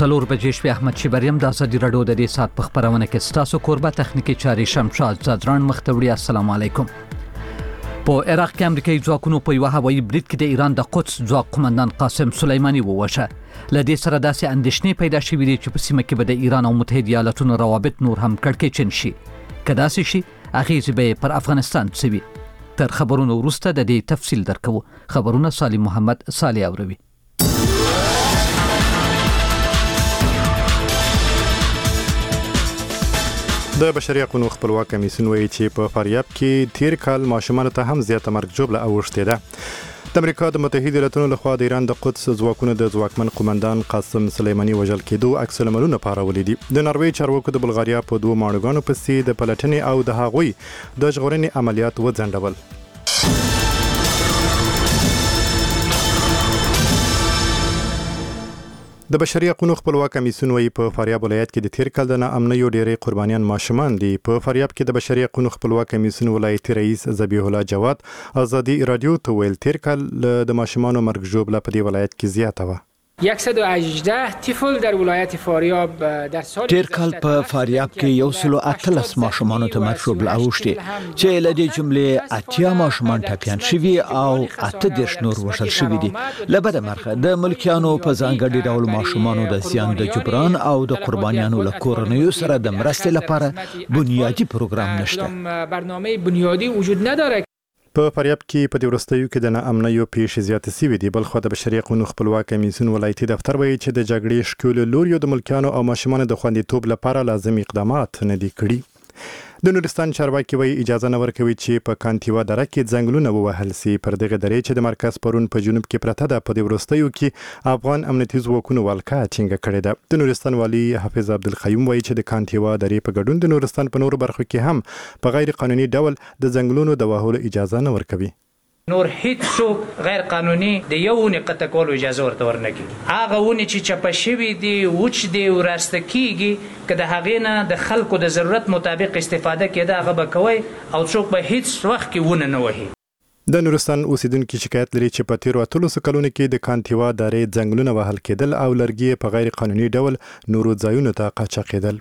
څلور بجې شپې احمد شیبریم د ازادي راډیو د دې ساعت په خبرونه کې ستاسو کوربه تخنیکی چاري شمشاد زادران مختوری. السلام علیکم. په عراق کې امریکایي ځواکونو په یو هوایي برید کې د ایران د قدس ځواک قومندان قاسم سلیمانی ووژه. لدې سره داسې اندېښنې پیدا شوې دي چې په سیمه کې به د ایران او متحده ایالاتونو روابط نور هم کړکېچن شي. که داسې شي اغېزې به پر افغانستان څه وي؟ تر خبرونو وروسته د دې تفصیل درکوو. خبرونه سالم محمد صالح اوروي. د بشري حقوقو خپلواک کمیسیون وایي چې په فاریاب کې تیر کال ماشومان ته هم زیاته مرګ ژوبله اوښتې ده. د امریکا د متحده ایالاتونو لخوا د ایران د قدس ځواکونو د ځواکمن قومندان قاسم سلیمانی وژل کېدو عکس العملونه پارولي دي. د ناروې چارواکو د بلغاریا په دوه ماڼوګانو پسې د پلټنې او د هغوی د ژغورنې عملیات وځنډول. د بشري حقوقو خپلواک کمیسیون وایي په فاریاب ولایت کې د تیر کال د ناامنیو ډېرې قربانیان ماشومان دي. په فاریاب کې د بشري حقوقو خپلواک کمیسیون ولایتي رئیس ذبیح الله جواد ازادي رادیو ته ویل تیر کال د ماشومانو مرګ ژوبله په دې ولایت کې زیاته وه. 118 طفل در ولایت فاریاب در سال تیر کال په فاریاب کې 118 ماشومانو ته مرګ ژوبله اوښتې چې له دې جملې 80 ماشومان ټپیان شوي او 18 نور وژل شوي دي. له بده مرغه د ملکیانو په ځانګړي ډول ماشومانو د زیان د جبران او د قربانیانو له کورنیو سره د مرستې لپاره بنیادی پروګرام نشته. برنامه بنیادی وجود نداره. په فاریاب کې په دې وروستیو کې د ناامنیو پیښې زیاتې شوې دي. بلخو د بشري حقوقو خپلواک کمیسیون ولایتي دفتر وایي چې د جګړې شکولو لوریو د ملکیانو او ماشومانو د خوندیتوب لپاره لازم اقدامات نه دي کړي. د نورستان چارواکي وایي اجازه نه ورکوي چې په کانتیوا دره کې ځنګلونه ووهل سي. پر دغه درې چې د مرکز پرون په جنوب کې پرته ده په دې وروستیو کې افغان امنیتي ځواکونو ولکه ټینګه کړې ده. د نورستان والي حافظ عبدالقیوم وایي چې د کانتیوا درې په ګډون د نورستان په نورو برخو کې هم په غیر قانوني ډول د ځنګلونو د وهلو اجازه نه ورکوي. نور هیڅ څوک غیر قانوني د یو ونې قطع کولو اجازه ورته ورنکړي. هغه ونې چې چپه شوي دي وچ دي وراسته کیږي که د هغې نه د خلکو د ضرورت مطابق استفاده کېده هغه به کوي او څوک به هیڅ وخت کې ونه نه وهي. د نورستان اوسیدونکي شکایت لري چې په تیرو 13 کلونو کې د کانتیوا درې ځنګلونه وهل کېدل او لرګي په غیر قانوني ډول نورو ځایونو ته قاچاقېدل.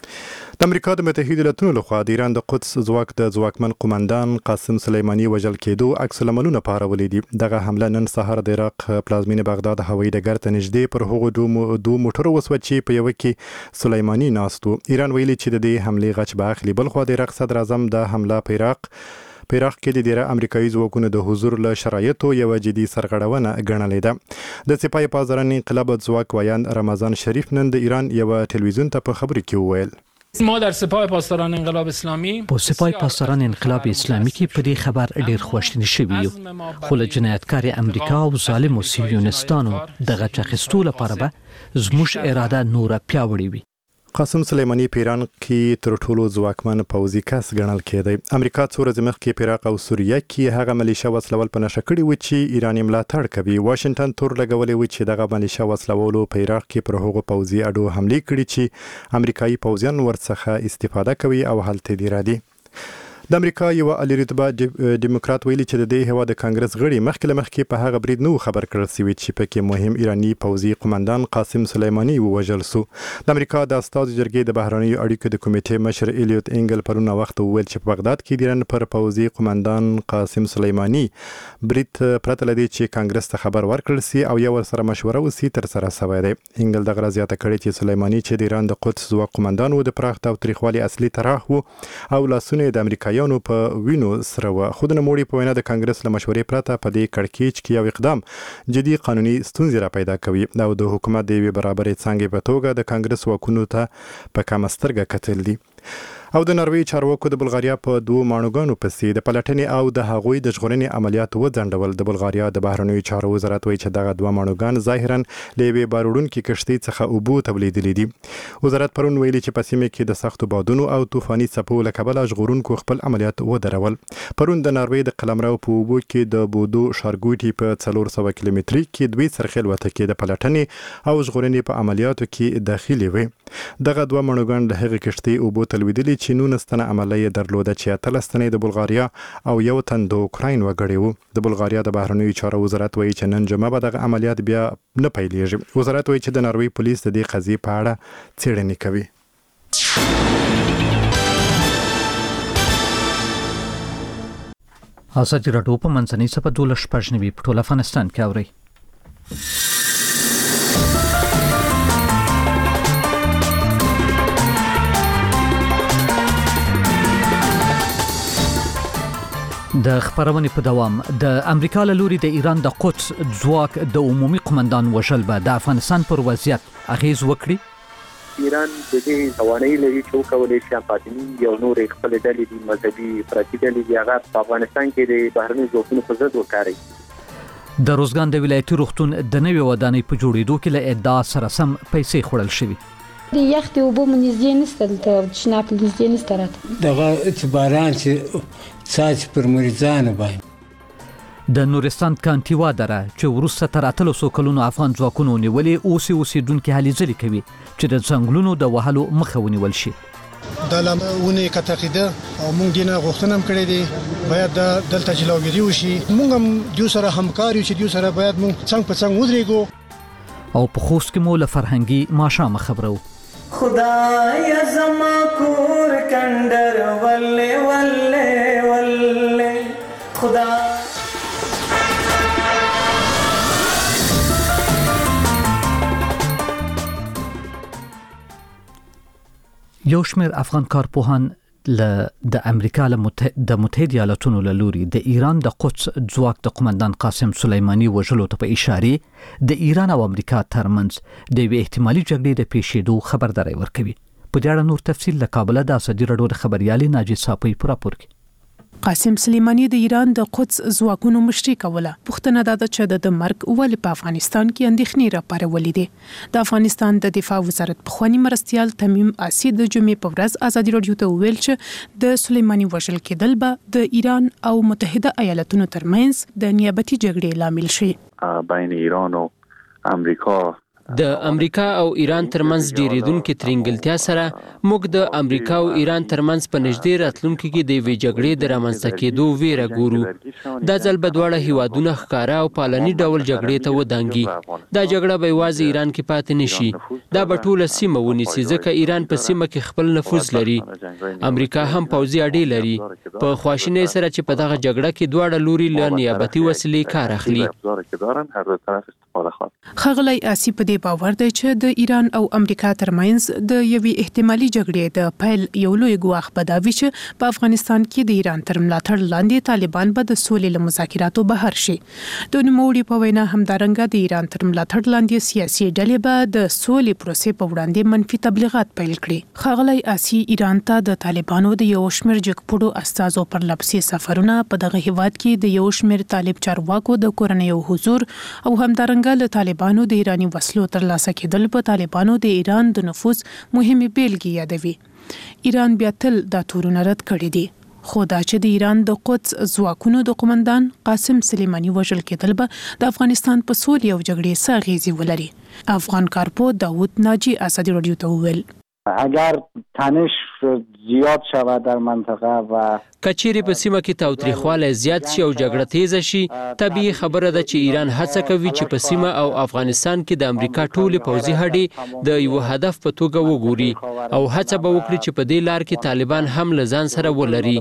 د امریکا د متحده ایالاتونو لخوا د ایران د قدس ځواک د ځواکمن قومندان قاسم سلیمانی وژل کېدو عکس العملونه پارولي دي. دغه حمله نن سهار د عراق پلازمینه بغداد هوایي ډګر ته نږدې پر هغو دوه موټرو وسوه چې په یوه کې سلیمانی ناست و. ایران ویلي چې د دې حملې غچ به اخلي. بلخو د عراق صدر اعظم د حمله په عراق کې د ډیره امریکایي ځواکونو د حضور له شرایطو یو جدي سرغړونه ګڼلې ده. د سپاه پاسداران انقلاب ځواک ویاند رمضان شریف نن د ایران یو ټلویزیون ته په خبرو کې وویل ما در سپاه پاسداران انقلاب اسلامی په سپاه پاسداران انقلاب اسلامی کې په دې خبر ډیر خوشحالي شوی یو. خو له جنایتکار امریکا او ظالم صهیونیستانو د غچ اخیستو لپاره به زموږ اراده نوره پیاوړې وي. قاسم سلیمانی په ایران کې تر ټولو ځواکمن پوځي کس ګڼل کېدی. امریکا څو ورځې مخکې په عراق او سوریه کې هغه ملیشه وسلول په نښه کړي و چې ایران یې ملاتړ کوي. واشنګټن تور لګولې و چې دغه ملیشه وسلولو په عراق کې پر هغو پوځي اډو حملې کړي چې امریکایي پوځیان ورڅخه استفاده کوي او هلته دي را دي. د امریکا یو اعلی رتبه ډیموکرات ویلي چې د دې هیواد د کانګرس غړي مخکې په هغه برید نو خبر کړل شوی چې پکې مهم ایرانی پوځي قومندان قاسم سلیمانی ووژل شو. د امریکا د استازو جرګې د بهرنیو اړیکو د کمیټې مشر الیوت انګل پرون وخت وویل چې په بغداد کې د ایران پر پوځي قومندان قاسم سلیمانی برید پرته لدی چې کانګرس ته خبر ورکړل شي او یو سره مشوره وسی تر سره شوی دی. انګل دغه زیاته کړې چې سلیمانی چې د ایران د قدس ځواک قومندان و د پراخ تاریخوالي اصلي طرح و او لاسونه د امریکایانو په وینو سره و. خو د نوموړي په وینا د کانګرس له مشورې پرته په دې کړکېچ کې یو اقدام جدي قانوني ستونزې را پیدا کوي او د حکومت د یوې برابرې څانګې په توګه د کانګرس واکونو ته په کمه سترګه کتل دي. او د ناروې چارواکو د بلغاریا په دوه ماڼوګانو پسې د پلټنې او د هغوی د ژغورنې عملیات وځنډول. د بلغاریا د بهرنیو چارو وزارت وایي چې دغه دوه ماڼوګان ظاهرا له یوې باروړونکې کښتۍ څخه اوبو تولیدلې دي. وزارت پرون ویلي چې په سیمه کې د سختو بادونو او طوفاني څپو له کبله ژغورونکو خپل عملیات ودرول. پرون د ناروې د قلمرو په اوبو کې د بودو ښارګوټي په 400 کیلومتري کې دوی سرخیل وته کې د پلټنې او ژغورنې په عملیاتو کې داخلي وي. دغه دوه ماڼوګان د هغې کښتۍ اوبو تلویدلي چې 19 تنه عمله درلوده چې 13 تنه د بلغاریا او یو تن د اوکراین وګړي وو. د بلغاریا د بهرنیو چارو وزارت وایي چې نن جمعه به دغه عملیات بیا نه پیلېږي. وزارت وایي چې د ناروې پولیس د دې قضیې په اړه څېړنې کوي. ازادي راډیو په منځنۍ سپه 12 په ټول افغانستان کې اوري. د خبرونې په دوام د امریکا له لوري د ایران د قدس ځواک د عمومي قومندان وژل به د افغانستان پر وضعیت اغیز وکړي. ایران د دې توانایي لري چې وکولای شي فاطمی یو نور خپل ډلې د مذهبي پرتی ډلې د هغه په افغانستان کې د بهرني ځواکونو په ضد وکړي. د روزګان د ولایتي روغتون د نوې ودانۍ په جوړېدو کې له ادعا سره سم پیسې خوړل شوې. د یخت او بوم نږدې نشته ته شناک نږدې نشته راته دغه اعتباران چې ساج پر مریضانو باندې د نورستان کانتیوا دره چې وروسته تر 300 کلونو افغان ځواکونو نیولې اوسیدونکو هلې ځلې کوي چې د څنګلونو د وهلو مخه ونیول شي. د لمونه کتاقیده او مونږ دینه غوښتنه هم کړې دي باید دلته جلوګیری وشي. مونږ هم دیو سره همکاري چې دیو سره باید مونږ څنګه په څنګه ودرېګو. او په خوست کې مو له فرهنګي ماښام خبرو. خدای زما کور کندر ولله ولله ولله خدا یو شمېر افغان کارپوهان د امریکا د متحده ایالاتونو له لوري د ایران د قدس ځواک د قومندان قاسم سلیمانی وژلو ته په اشاره د ایران او امریکا ترمنځ د یوې احتمالي جګړې د پیښېدو خبرداري ورکوي. په دې اړه نور تفصیل له کابل د ازادي راډیو د خبريالي ناجي صافي پر راپور کې. قاسم سلیمانی د ایران د قدس ځواکونو مشري کوله. پښتنه دا چې د مرګ ول په افغانستان کې اندېښنې راپارولې دي. د افغانستان د دفاع وزارت پخوانی مرستيال تمیم آسی د جمعې په ورځ ازادي راډیو ته ویل چې د سلیمانی وژل کېدل به د ایران او متحده ایالاتونو ترمنځ د نیابتي جګړې لامل شي. بین ایران او امریکا د امریکا او ایران ترمنځ ډیریدونکو ترنګلتیا سره موږ د امریکا او ایران ترمنځ په نږدې راتلونکو کې د وی جګړې د رامنځته کېدو ویره ګورو. دا ځل به دواړه هیوادونه ښکارا او پالني ډول جګړې ته ودانګي. دا جګړه به یوازې ایران کې پاتې نشي، دا به ټوله سیمه ونیسي ځکه ایران په سیمه کې خپل نفوذ لري. امریکا هم پوځي اډې لري. په خواشینۍ سره چې په دغه جګړه کې دواړه لوري له نیابتي وسیلې کار اخلي. خغلی آسی په دې باور دی چې د ایران او امریکا ترمنځ د یوې احتمالي جګړې د پیل یو لوی ګواښ بداوي چې په افغانستان کې د ایران تر ملاتړ لاندې طالبان به د سولې له مذاکراتو بهر شي. د نوموړي په وینا همدارنګه د ایران تر ملاتړ لاندې سیاسي ډلې به د سولې پروسې په وړاندې منفي تبلیغات پیل کړي. خغلی آسی ایران ته د طالبانو د یو شمېر جګپوړو استازو پر لپسي سفرونه په دغه هیواد کې د یو شمېر طالب چارواکو د کورنیو حضور او همدارنګه له طالبانو د ایرانی وسلو ترلاسه کېدل په طالبانو د ایران د نفوذ مهمه بیلګې یادوي. ایران بیا تل دا تورونه رد کړي دي. خو دا چې د ایران د قدس ځواکونو د قومندان قاسم سلیمانی وژل کېدل به د افغانستان په سولې او جګړې څه اغیزې ولري. افغان کارپو داوود ناجی ازادي راډیو ته وویل اگر تنش زیاد شود در منطقه و کچيري په سیمه کې تاوتریخواله زیات شي او جګړه تیز شي، طبيعي خبره ده چې ایران هڅه کوي چې په سیمه او افغانستان کې د امریکا ټولې پوځي هډې د یو هدف په توګه وګوري او هڅه به وکړي چې په دې لار کې طالبان هم لزان سره ولري.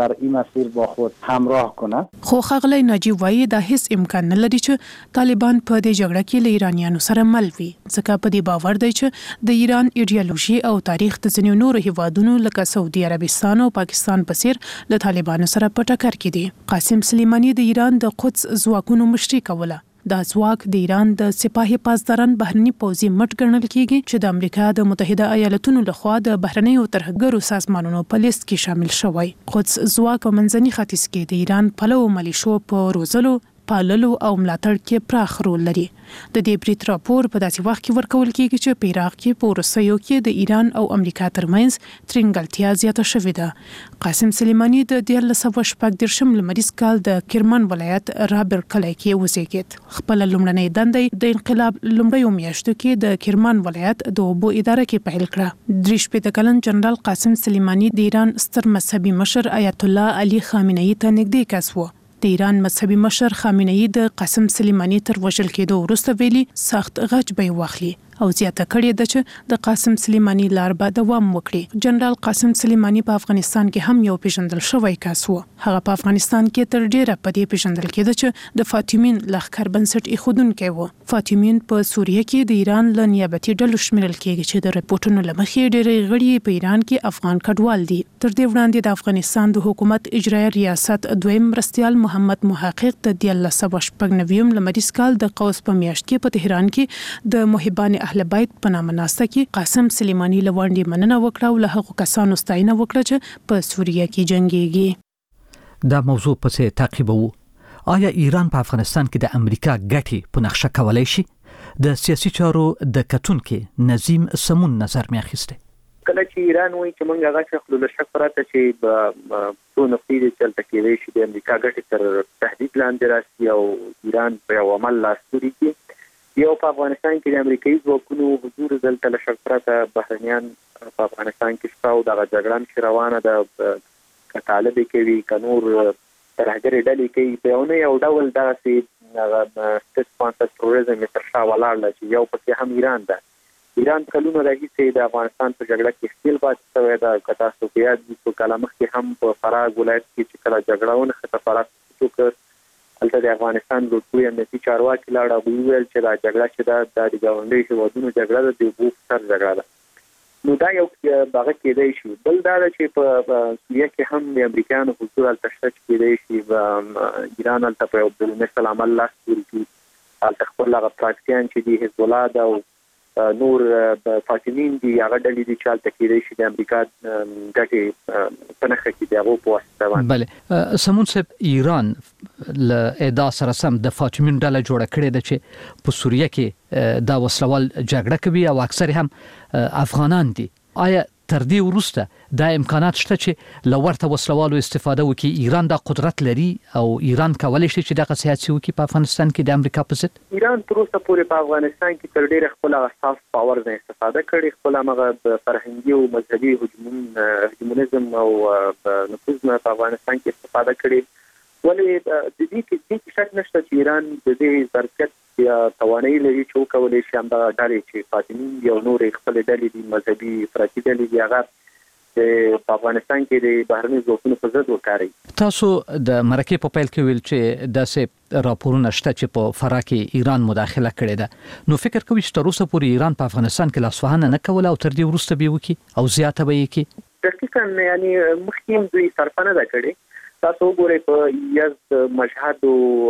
خو خغلی ناجی وایي دا هیڅ امکان نه لري چې طالبان په دې جګړه کې له ایرانیانو سره مل وي، ځکه په دې باور دی چې د ایران ایډیالوژي او تاریخ د ځینو نورو هیوادونو لکه سعودي عربستان او پاکستان په څیر له طالبانو سره په ټکر کې دي. قاسم سلیمانی د ایران د قدس ځواکونو مشري کوله. دا ځواک د ایران د سپاهي پاسداران بهرني پوځي مټ ګڼل کیږي چې د امریکا د متحده ایالاتونو لخوا د بهرنیو ترهګرو سازمانونو په لیست کې شامل شوی. قدس ځواک په منځني ختیځ کې د ایران پلو ملیشو په روزلو، پاللو او ملاتړ کې پراخ رول لري. د دې بریټ راپور په داسې وخت کې ورکول کېږي چې په عراق کې په روسیو کې د ایران او امریکا ترمنځ ترنګلتیا زیاته شوې ده. قاسم سلیمانی د 1914 لمریز کال د کرمان ولایت رابر کلی کې اوسېږي. خپل لومړنۍ دندې د انقلاب لومړیو میاشتو کې د کرمان ولایت د اوبو اداره کې پیل کړه. 30 کلن جنرال قاسم سلیمانی د ایران ستر مذهبي مشر آیت الله علي خامنه‌ای ته نږدې کس و. د ایران مذهبي مشر خامنه‌ای د قاسم سلیمانی تر وژل کېدو وروسته ویلي سخت غچ به واخلي او زیاته کړې ده چې د قاسم سلیمانی لار به دوام وکړي. جنرال قاسم سلیمانی په افغانستان کې هم یو پیژندل شوی کس و. هغه په افغانستان کې تر ډیره په دې پیژندل کېده چې د فاطمین لښکر بنسټ ایښودونکی و. فاطمین په سوریه کې د ایران له نیابتي ډلو شمیرل کېږي چې د رپورټونو له مخې ډېرې غړي په ایران کې افغان کډوال دي. تر دې وړاندې د افغانستان د حکومت اجرایي ریاست دویم مرستیال محمد محقق د 1999 لمریز کال د قوس په میاشت کې په تهران کې د محبان اهل بیت په نامه ناسته کې قاسم سلیمانی له وړاندې مننه وکړه او له هغو کسانو ستاینه وکړه چې په سوریه کې جنګيږي. دا موضوع پسې تعقیبوو. آیا ایران په افغانستان کې د امریکا ګټې په نقشه کولای شي؟ د سیاسي چارو د کتونکو نظیم سمون نظر مې اخیسته. کله چې ایران وایي چې موږ هغه شخص له شک پرته چې په نقطې چې تل کېدای شي د امریکا ګټې تر تهدید لاندې راشي او ایران په یو عمل لاستوري کې یو په افغانستان کې د امریکایي ځواکونو حضور دلته له شک پرته بهرنیان په افغانستان کې شته او دغه جګړه چې روانه ده که طالب کوي که نور ترهګرې ډلې کوي په یو ډول دغسې سپانسر تروریزم یې تر شا ولاړ چې یو پکې هم ایران ده. ایران کلونه راهیسې د افغانستان په جګړه کې ښکیل پاتې شوی ده. که تاسو په یاد وي څو کاله مخکې هم په فراغ ولایت کې چې کله جګړه ونښته فراغ وکړ هلته د افغانستان لوټوي امنیتي چارواکي لاړ او ویل چې دا جګړه چې ده د ګاونډیو هېوادونو جګړه ده د اوبو سر جګړه ده. نو دا یو هغه کېدای شي. بل دا ده چې په سوریه کې هم د امریکایانو حضور هلته شته چې کېدای شي ایران هلته په یو بالمثل عمل لاس پورې کړي. هلته خپل هغه پراکتیان چې دي حزب الله ده او نور فاطمین دي هغه ډلې دي چې هلته کېدای شي د امریکا ګټې په نښه کړي د هغو په واسطه باندې. بله سمون صاحب، ایران له ادعا سره سم د فاطمین ډله جوړه کړې ده چې په سوریه کې دا وسلوال جګړه کوي او اکثر هم افغانان دي. آیا تر دې وروسته دا امکانات شته چې له ورته وسلوالو استفاده وکړي؟ ایران دا قدرت لري او ایران کولی شي چې دغه سیاسي وکړي په افغانستان کې د امریکا په ضد؟ ایران تر اوسه پورې په افغانستان کې تر ډېره خپل هغه سافت پاور نه استفاده کړې، خپل هغه فرهنګي او مذهبي هجمونیزم او نفوذ نه په افغانستان کې استفاده کړې. ولې د دې کې شک نشته چې ایران د دې ظرفیت یا توانایي لري چې وکولی شي همدغه ډلې چې فاطمین دي او نورې خپلې ډلې دي مذهبي افراطي ډلې دي هغه په افغانستان کې د بهرنیو ځواکونو په ضد وکاروي. تاسو د مرکې په پیل کې ویل چې داسې راپورونه شته چې په فراه کې ایران مداخله کړې ده. نو فکر کوئ چې تر اوسه پورې ایران په افغانستان کې لاسوهنه نه کوله او تر دې وروسته به یې وکړي او زیاته به یې کړي؟ دقیقاً یعنې مخکې هم دوی صرفه نه ده کړې. تاسو وګورئ په یزد، مشهد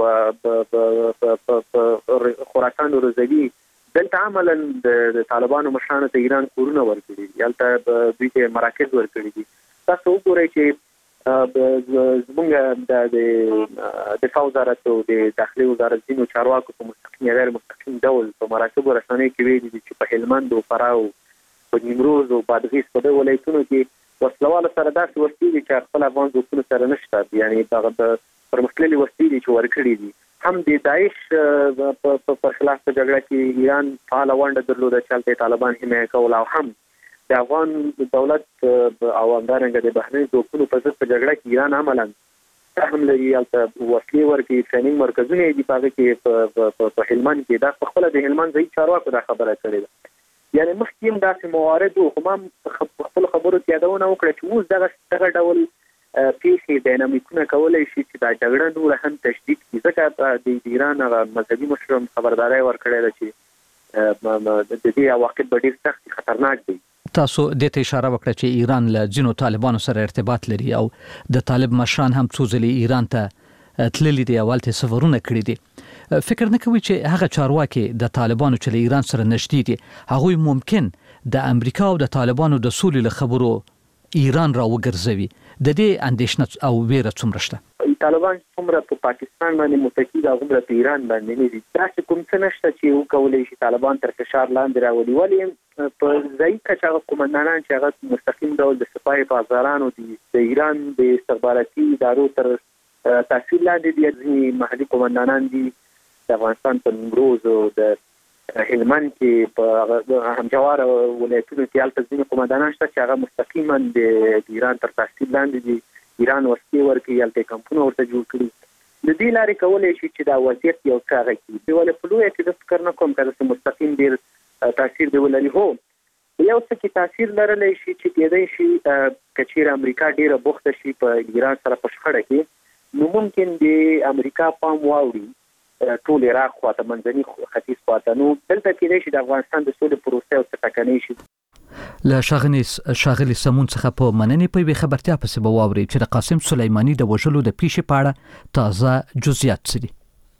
او خراسان او رضوي دلته عملاً د طالبانو مشرانو ته ایران کورونه ورکړي دي، هلته دوی ته مراکز ورکړي دي. تاسو وګورئ چې زموږ د دفاع وزارت او د داخلي وزارت ځینو چارواکو په مستقیم یا غیر مستقیم ډول په مراتبو رسنیو کې ویلي دي چې په هلمند او فراه او په نیمروز او بادغیس په دغو ولایتونو کې وسلوالو سره داسې وسلې دي چې خپل افغان ځواکونو سره نشته، یعنې دغه پرمختللې وسلې دي چې ورکړي دي. هم د داعش په خلاف په جګړه کې ایران فعاله ونډه درلوده چې هلته طالبان حمایه کول، او هم د افغان دولت او همدارنګه د بهرنیو ځواکونو په ضد په جګړه کې ایران عملاً هم لري. هلته وسلې ورکړي، ټریننګ مرکزونه یې دي په هغه کې په هلمند کې. دا پخپله د هلمند ځایي چارواکو دا خبره کړې ده. یعنې مخکې هم داسې موارد وو، خو ما په خپلو خبرو کې یادونه وکړه چې اوس دغه ډول پیښې ډاینامیکونه کولی شي چې دا جګړه نوره هم تشدید کړي. ځکه د ایران هغه مذهبي مشر خبرداری ورکړی ده چې د دې عواقب به ډېر سخت خطرناک دي. تاسو دې ته اشاره وکړه چې ایران له ځینو طالبانو سره ارتباط لري او د طالب مشران هم څو ځلې ایران ته تللي دي او هلته سفرونه کړي دي. فکر نه کوي چې هغه چارواکي د طالبانو چې له ایران سره نږدې دي هغوی ممکن د امریکا او د طالبانو د سولې له خبرو ایران را وګرځوي؟ د دې اندېښنه او ویره څومره شته؟ طالبان څومره په پاکستان باندې متکی دا غوړه په ایران باندې نه دي تاسو کوم څه نشته چې وکولای شي طالبان تر فشار لاندې راولي ولې په ځای کې قومندانان چې هغه مستقیم ډول د سپاه بازارانو دي د ایران د استخباراتي ادارو تر تحصیل لاندې دي ځینې محلي قومندانان دي د افغانستان په نیمروز او د هلمند کې په همجوار ولایتونو کې البته ځینې قومندانان شته چې هغه مستقیما د ایران تر تحصیل لاندې دي ایران ورسته ورکې یالته کمپونه ورته جوړ کړي د دې لارې کولای شي چې دا وضعیت یو څه راکړي ولې په لوی کې د فکر نه کوم چې مستقیم ډیر تاثیر دی ولري هو یو څه کې تاثیر لرلی شي چې کېدای شي کچیر امریکا ډیره بوخته شي په ایران سره په شخړه کې نو ممکن د امریکا پام واوړي ټول عراق خواته منځني ختیځ خواته نو دلته کېدای شي د افغانستان د سولې پروسه او ټکنۍ شي له شاغلي سمون څخه په مننې په خبرتیا پسې به واوري چې د قاسم سلیمانی د وژلو د پیښې په اړه تازه جزئیات سړي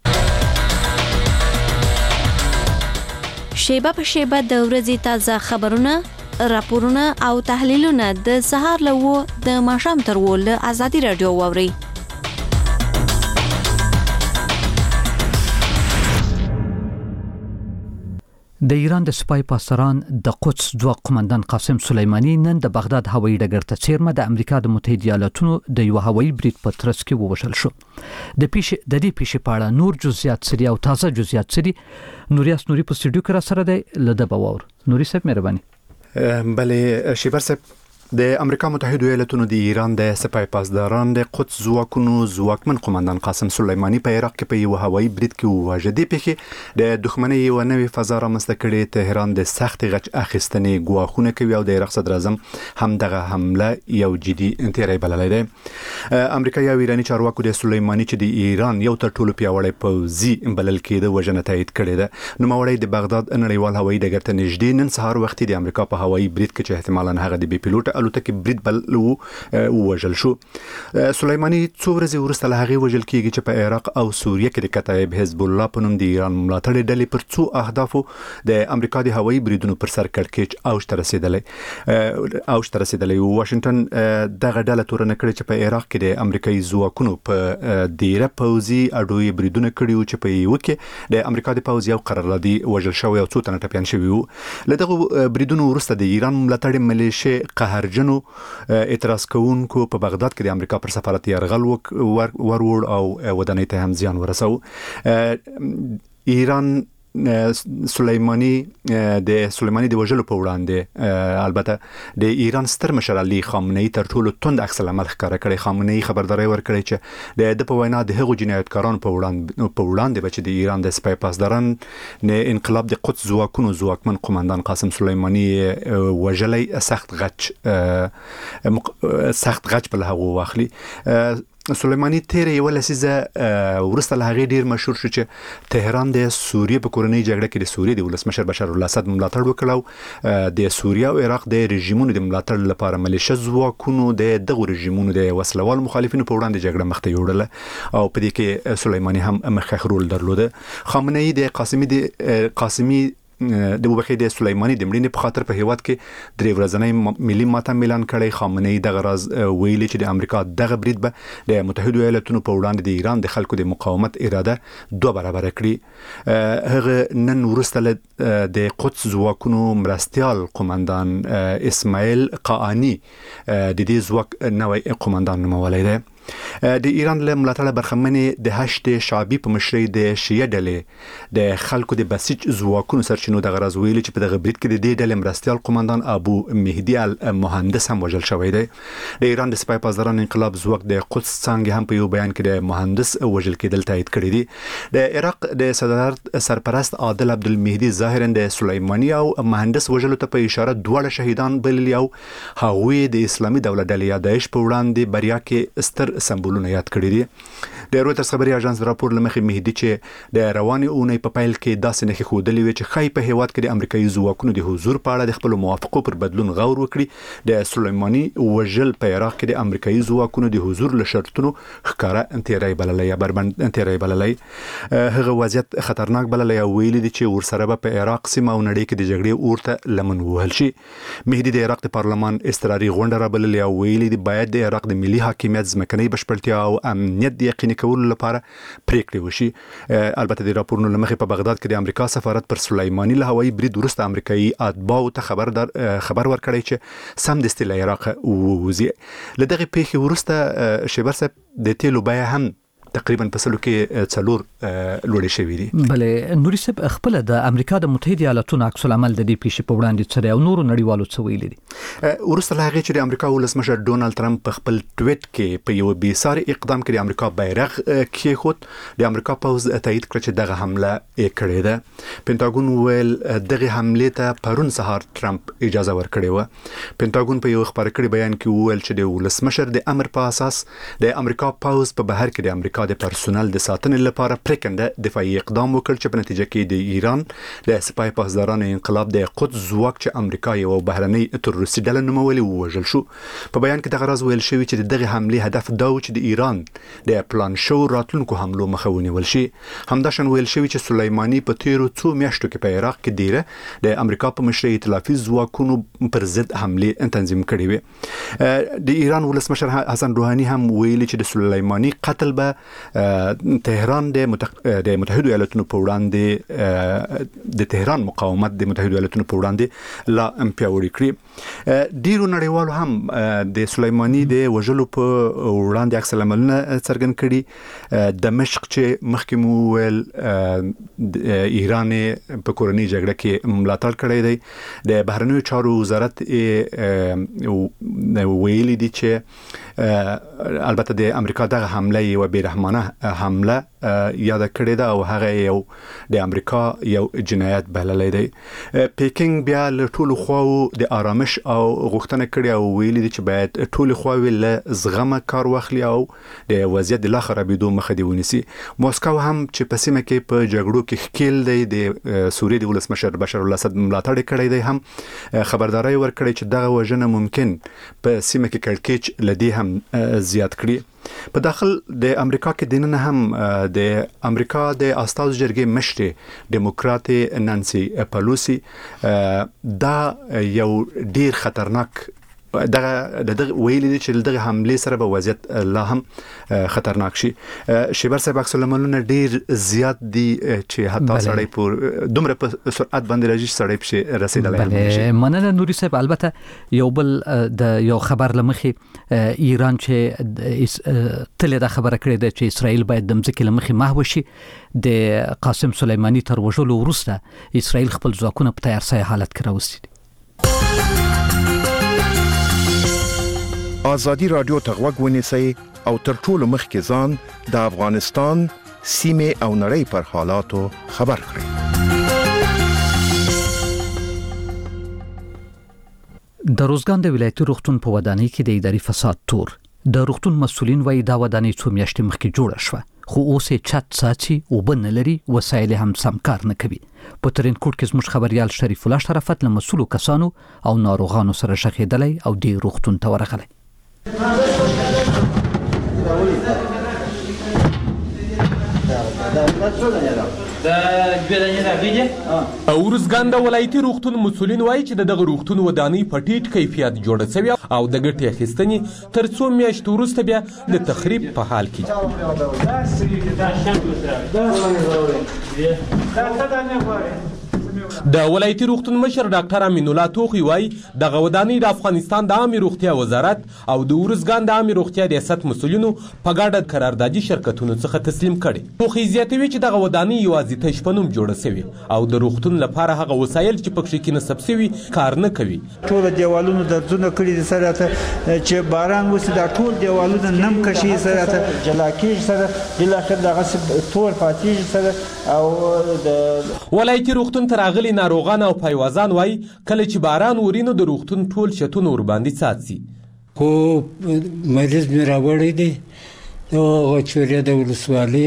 شیبه په شیبه د ورځې تازه خبرونه راپورونه او تحلیلونه د سهار له د ماښام تر ول ازادي رادیو واوري د ایران د سپای پاسداران د قدس دوه قومندان قاسم سلیمانی نن د بغداد هوایي ډګر ته څیرمه د امریکا د متحده ایالاتونو د یو هوایي برید په ترڅ کې ووژل شو د دې پیښې په اړه نور جزئیات سری او تازه جزئیات سری نوریاس نوري په سټوډیو کې را سره دی لده باور نوري صاحب مهرباني بلې شیبر صاحب د امریکا متحده ایالاتونو د ایران د سپای پاسداران د قدس ځواکمن قومندان قاسم سلیمانی په عراق کې په یو هوایي برید کې وواژه دی په د دښمنۍ یو نوې فضا رامنځته کړې تهران د سخت غچ اخیستنې ګواښونه کوي او د عراق صدر اعظم هم دغه حمله یو جدي تیری بللی دی امریکا یو ایرانی چارواکو د سلیمانی چې د ایران یو تر ټولو پیاوړی پوځي بلل کېده وژنه تایید کړې ده نوموړی د بغداد نړیوال هوایي ډګر ته نږدې نن سهار وخت د امریکا په هوایي برید کې چې احتمالاً هغه د بي پیلوټ الوتکې برید بل ووژل شو سلیمانی څو ورځې وروسته له هغې وژل کېږي چې په عراق او سوریه کې د کتایب حزب الله په نوم د ایران ملاتړې ډلې پر څو اهدافو د امریکا د هوایي بریدونو پر سر کړکېچ اوج ته رسېدلی واشنگټن دغه ډله تورنه کړې چې په عراق کې د امریکایي ځواکونو په ډیره پوځي اډوي بریدونه کړي و چې په یو کې د امریکا د پوځ یو قراردادي وژل شوی او څو تنه ټپیان شوي وو له دغه بریدونو وروسته د ایران ملاتړې ملیشې قهرجنو اعتراض کوونکو په بغداد کې د امریکا پر سفارت یرغل ورور او ودانۍ ته هم زیان ورسو ایران سلیمانی د وژلو په وړاندې البته د ایران ستر مشر علي خامنه‌ای تر ټولو توند عکس العمل ښکاره کړی خامنه‌ای خبرداري ورکړی چې د په وینا د هغو جنایتکارانو په وړاندې به چې د ایران د سپای پاسداران نه انقلاب د قدس ځواکمن قومندان قاسم سلیمانی وژلی سخت غچ په هغه واخلي سلیمانی تیر یو لسیزه ورسته له هغې ډیر مشهور شو چې تهران د سوریه په کورنۍ جګړه کې د سوریې د ولسمشر بشار الاسد ملاتړ وکړ د سوریه او عراق د رژیمونو د ملاتړ لپاره ملیشه ځواکونو د دغه رژیمونو د وسلوال مخالفینو په وړاندې جګړه مخته یوړله او په دې کې سلیمانی هم مخکښ رول درلوده خامنه‌ای د قاسمي د وبخې د سلیمانی د مړینې په خاطر په هیواد کې درې ورځنی ملي ماتم اعلان کړی خامنه‌ای دغه راز ویلي چې د امریکا دغه برید به د متحده ایالاتونو په وړاندې د ایران د خلکو د مقاومت اراده دوه برابر کړي هغه نن وروسته د قدس ځواکونو مرستیال قومندان اسماعیل قاانی د دې ځواک نوې قومندان نومولی دی د ایران له ملاتړه برخمنې د هشت شعبي په مشرۍ د شیعه ډلې د خلکو د بسیج ځواکونو سرچینو دغه راز ویلي چې په دغه برید کې د دې ډلې مرستیال قومندان ابو مهدي المهندس هم وژل شوی دی د ایران د سپای پاسداران انقلاب ځواک د قدس څانګې هم په یو بیان کې د مهندس وژل کېدل تایید کړی دی د عراق د صدارت سرپرست عادل عبدالمهدي ظاهرا د سلیمانی او مهندس وژلو ته په اشاره دواړه شهیدان بللي او هغوی د اسلامي دولت ډلې یا داعش په وړاندې بریا کې ستر سمبولونه یاد کړی دي د رويټرز خبري اژانس راپور لمخې مهدي چې د رواني اونۍ په پیل کې داسې نه ښودلې وي چې خای په هیواد کې د امریکایي ځواکونو د حضور په اړه د خپل موافقو پر بدلون غور وکړي. د سلیماني وژل په عراق کې د امریکایي ځواکونو د حضور له شرطونو ښکارا انتیرای بللای بربند انتیرای بللای هغه وضعیت خطرناک بللای ویلي دي چې ورسره په عراق سیمه او نړۍ کې د جګړې اورته لمن وهل شي. مهدي د عراق د پارلمان استراري غونډه را بللې او ویلي دي باید د عراق د ملي حاکمیت ځمکنۍ بشپړتیا او امنیت د یقیني کولو لپاره پریکړې وشي. البته د راپورونو لمخې په بغداد کې د امریکا سفارت پر سلیماني له هوایي برید وروسته امریکایي اتباعو ته خبر ورکړی چې سمدستي له عراق ووځي. له دغې پیښې وروسته شیبر صاحب د تیلو بیه هم تقریبا په سلو کې 4 لوړې شوې دي. بلې نوري صاحب خپل د امریکا د متحده ایالاتونو عکس العمل د دې پیښې په وړاندې څه دی او نورو نړیوالو څه ویلي دي؟ ورسته له هغې چې د امریکا ولسمشر ډونالد ټرمپ په خپل ټویټ کې په یو بېساري اقدام کې د امریکا بیرغ کېښود، د امریکا پوځ تایید کړ چې دغه حمله یې کړې ده. پینټاګون وویل دغه حملې ته پرون سهار ټرمپ اجازه ورکړې وه. پینټاګون په یو خبري کړي بیان کې وویل چې د ولسمشر د امر په اساس د امریکا پوځ په بهر کې د امریکا د پرسونل د ساتنې لپاره پریکنده دفاعي اقدام وکړ چې په نتیجه کې د ایران د سپاه پاسدارانو انقلاب د قدس ځواک چې امریکا یو بهرنۍ تروریستي ډله نومولې ووژل شو. په بیان کې دغه راز ویل شوی چې دغه حملې هدف دا و چې د ایران د پلان شو راتلونکو حملو مخه ونیول شي. همداشان ویل شوی چې سلیماني په تیرو څو میاشتو کې په عراق کې ډیره د امریکا په مشرۍ ائتلافي ځواکونو پر ضد حملې تنظیم کړې وي. د ایران ولسمشر حسن روحاني هم ویلي چې د سلیماني قتل به تهران د متحده ایالاتونو په وړاندې د تهران مقاومت د متحده ایالاتونو په وړاندې لا پیاوړی کړی. ډیرو نړیوالو هم د سلیماني د وژلو په وړاندې عکس العملونه څرګند کړي. دمشق چې مخکې مو ویل ایران په کورنۍ جګړه کې ملاتړ کړی دی، د بهرنیو چارو وزارت ویلي دي چې البته د امریکا دغه حمله یو بیرحمانه حمله یاد کړی ده او هغه یو د امریکا یو جنایت بللی دی. پیکینګ بیا له ټولو خواو د آرامش او غوښتنه کړې او ویلي دي چې باید ټولې خواوې له زغمه کار واخلي او د وضعیت د لا خرابېدو مخه دې ونیسي. موسکو هم چې په سیمه کې په جګړو کې ښکیل دی د سوریې د ولسمشر بشار الاسد ملاتړ کړی دی، هم خبرداری ورکړی چې دغه وژنه ممکن په سیمه کې کړکېچ له دې هم زیات کړي. په داخل د امریکا کې دننه هم د امریکا د استازو جرګې مشرې ډیموکرات نانسي پلوسی دا یو ډیر خطرناک دغه ویلي دي چې دغه حملې سره به وضعیت لا هم خطرناک شي. شیبر صاحب عکس العملونه ډیر زیات دي چې حتی سړی په دومره په سرعت باندې راځي سړی په رسیدلی شي. مننه نوري صاحب. البته یو بل د یو خبر لمخې ایران چې تل دا خبره کړې ده چې اسرائیل باید د مځکې لمخې محو شي. د قاسم سلیماني تر وژلو وروسته اسرائیل خپل ځواکونه په تیار سوی حالت کې راوستي دي. آزادی رادیو ته غوږ ونیسئ او تر ټولو مخکې ځان د افغانستان سیمې او نړۍ پر حالاتو خبر کړئ. د روزګان د ولایتي روغتون په ودانۍ کې د اداري فساد تور. د روغتون مسؤلین وایي دا ودانۍ څو میاشتې مخکې جوړه شوه، خو اوس یې چت ساتي، اوبه نه لري، وسایل هم سم کار نه کوي. په ترینکوټ کې زموږ خبریال شریف الله شرافت له مسؤلو کسانو او ناروغانو سره غږېدلی او د روغتون ته ورغلی. ورزګان د ولایتي روغتون مسؤلین وایي چې دغه روغتون ودانۍ په ټیټ کیفیت جوړه شوې او د ګټې اخیستنې تر څو میاشتو وروسته بیا د تخریب په حال کې. د ولایتي روغتون مشر ډاکټر امین الله توخی وایي دغه ودانۍ د افغانستان د عامه روغتیا وزارت او د ورزګان د عامه روغتیا ریاست مسؤلینو په ګډه قراردادي شرکتونو څخه تسلیم کړي. توخی زیاتوي چې دغه ودانۍ یوازې تش په نوم جوړه شوې او د روغتون لپاره هغه وسایل چې پکې کې نصب شوي کار نه کوي. ټول دیوالونو درځونه کړي دي سره چې باران وسي دا ټول دیوالونه نم کشي سره جلا کیږي سره بل اخر دغه تور پاتې سره او د ولایتي روغتون تر اغلی ناروغان او پایوازان وای کله چې باران ورینو د روغتون ټول شتون ور باندې ساتي. خو مریض مې راوړی دی او چوریا د ولسوالۍ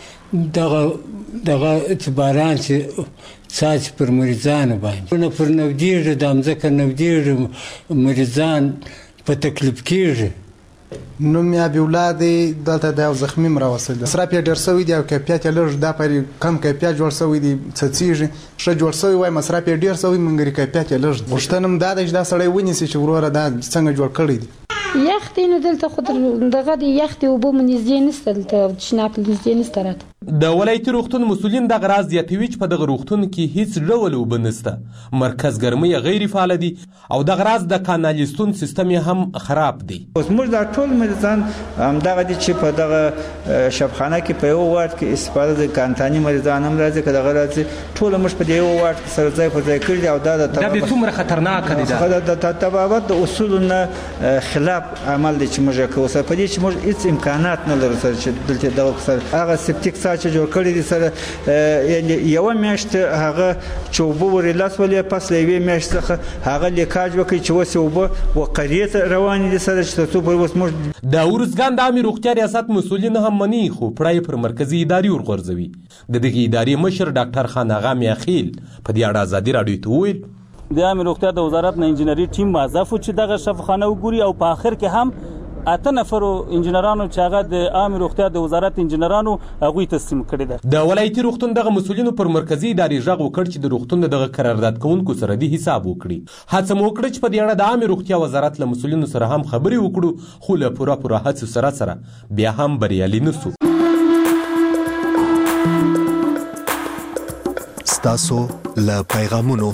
دغه اعتباران چې ساس پر مریضانو باندې پر نودیږي د امزکه نودیږي مریضان په تکلیف کېږي نو میا به ولادي دلته د زخمی مروسل سره په ډیر سوي دی او کیفیت لږ د پر کم کیفیت جوړ سوي دی څڅیږي ش جوړ سوي وای مصرف ډیر سوي منګري کیفیت لږ وشتنم دا د سړی ونیسي چې وروره دا څنګه جوړ کړی دی یختی نو دلته خود دغه د یختی او بو منځ نسته دلته شناک نږدې نسته راته د ولایتي روغتون مسؤلین دغه راز زیاتوي چې په دغه روغتون کې هیڅ ډول اوبه نسته مرکز ګرمۍ غیر فعال دي او دغه راز د کانالیستون سیستم هم خراب دی اوس موږ دا ټول مریضان همدغه دي چې په دغه شفخانه کې په یو وارد کې استفاده د کانتاني مریضان هم راځي که دغه راځي ټول موږ په یو وارد کې سره ځای پر ځای کړي او دا د څومره خطرناک دي د تبابت د اصولو خلاف عمل دي چې موږ کوو سره په دې چې موږ هیڅ امکانات نه لرو سره چې دلته دغه سره هغه سپټیک ساچ جوړ کړی دي سره یو میاشت هغه چوبو ورلاس ولې پس لوي میاشت څخه هغه لیکاج وکړي چې وسه وب وقریت روان دي سره چې تاسو پر وس موږ د اورزګان د امیر روغتیا ریاست مسؤلین هم مني خو پړای پر مرکزی اداري ورغورځوي د دغه اداري مشر ډاکټر خان اغا میاخیل په دې اړه ازادي رادیو ته ویل د امیر روغتیا د وزارت نه انجنیری ټیم موظف چې دغه شفخانه وګوري او په اخر کې هم 8 نفرو انجنیرانو چې هغه د امیر روغتیا د وزارت انجنیرانو هغه تسلیم کړي ده د ولایتي روغتون دغه مسؤلینو پر مرکزی اداري ژغ وکړ چې د روغتون دغه قرارداد کوونکو سره د حساب وکړي هڅه مو وکړه چې په دې اړه د امیر روغتیا وزارت له مسؤلینو سره هم خبري وکړو خو له پوره هڅو سره بیا هم بریالي نسو ستاسو له پیغامونو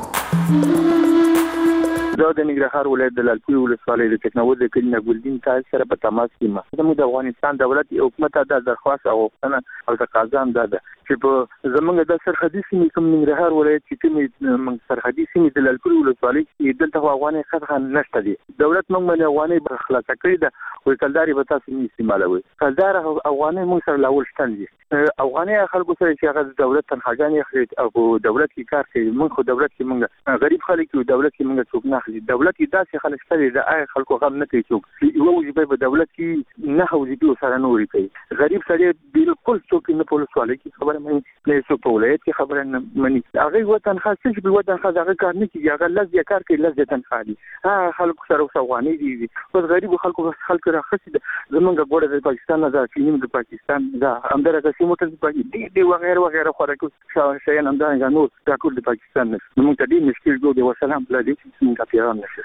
دا د ننګرهار ولایت د لالپورې ولسوالۍ د ټکنالوژي کلینه ګلدین تاج سره په تماس کې زموږ د افغانستان دولت حکومت د درخواست او غوښتنه او تقاضا هم ده چې په زمونږ د سرحدي سیمې کوم ننګرهار ولایت چې کوم سرحدي سیمې د لالپورې ولسوالۍ کې دلته افغاني خطر نشته دي دولت موږ باندې افغاني خلاص کړی ده او کلداري به تاسو نه استعمالوي کلدار افغاني موږ سره لاول شتن دي افغاني خلکو سره چې هغه دولت تنخواګانې اخلي او دولت کې کار کوي موږ خو دولت کې موږ غریب خلک یو دولت کې موږ څوک نه اخلي دولت کې داسې خلک شته د آی خلکو غم نه کوي څوک یو وجبه په دولت کې نه هوځي سره نوري کوي غریب سره بالکل څوک نه په ولسوالۍ کې خبره مې نه څوک په ولایت کې خبره نه مني هغه وطن خاص چې په وطن خاص هغه کار نه کوي هغه لږ کار کوي لږ تنخوا دي خلکو سره افغاني دي اوس غریب خلکو راخصي زمونږ ګوره د پاکستان نه د فلم د پاکستان دا همدغه سیمه دي وغیره خوراکو شایان هم دا نور دا ټول د پاکستان نه موږ ته دې مشکل جوړ دی وسلام بل دې موږ کافیان نشي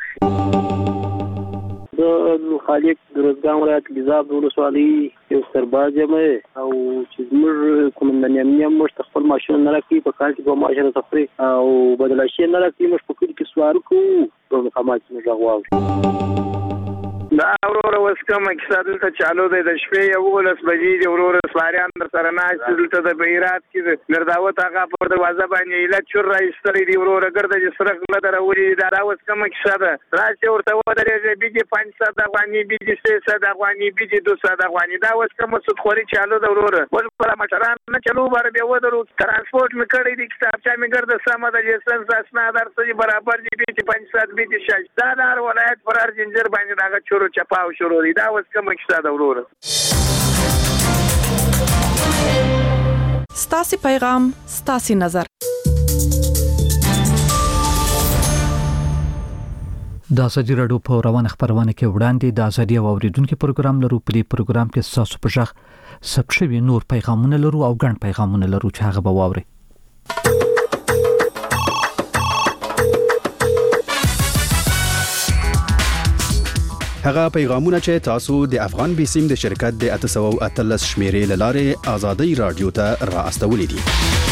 د خالق د روزګان ولایت لیزاب ولسوالۍ یو سرباز یم او چې موږ کوم د نیمه مشت خپل ماشين نه راکې په کال کې به ماشين تفری او بدل شي نه راکې مش په کې سوار کو په خامات نه راغواو دا اورور وسکم کیسه دلته چالو دی د شپې یو ولس بجې دی اورور سواریان در سره ناش دلته د بیرات کې نرداوت هغه په دروازه باندې اله چور راځي دی اورور ګرځي چې سرک له دروي دا وسکم کیسه ده راځي ورته ودرېږي بيجي 500 افغاني بيجي 600 افغاني بيجي 200 افغاني دا وسکم څه خوري چالو د اورور ول پر مشران نه چلو بار به ودرو ترانسپورت مې کړی دي کتاب چا مې ګرځه سم د لایسنس اسناد درته برابر دي بيجي 500 بيجي 600 دا دار ولایت فرار جنجر باندې دا چور چپاو شروع دي دا اوس کوم کیسه ده وروره ستاسي پیغام ستاسي نظر د ازادي رادیو په روانه خبرونه کې وړاندې د ازادي او اوریدونکو پروګرام لرو په دې پروګرام کې تاسو په ژغ سبشوي نور پیغامونه لرو او ګڼ پیغامونه لرو چې هغه به واوري هغه پیغامونه چې تاسو د افغان بیسیم د شرکت د 813 شمیرې لاره ازادي رادیو ته راستولې دي.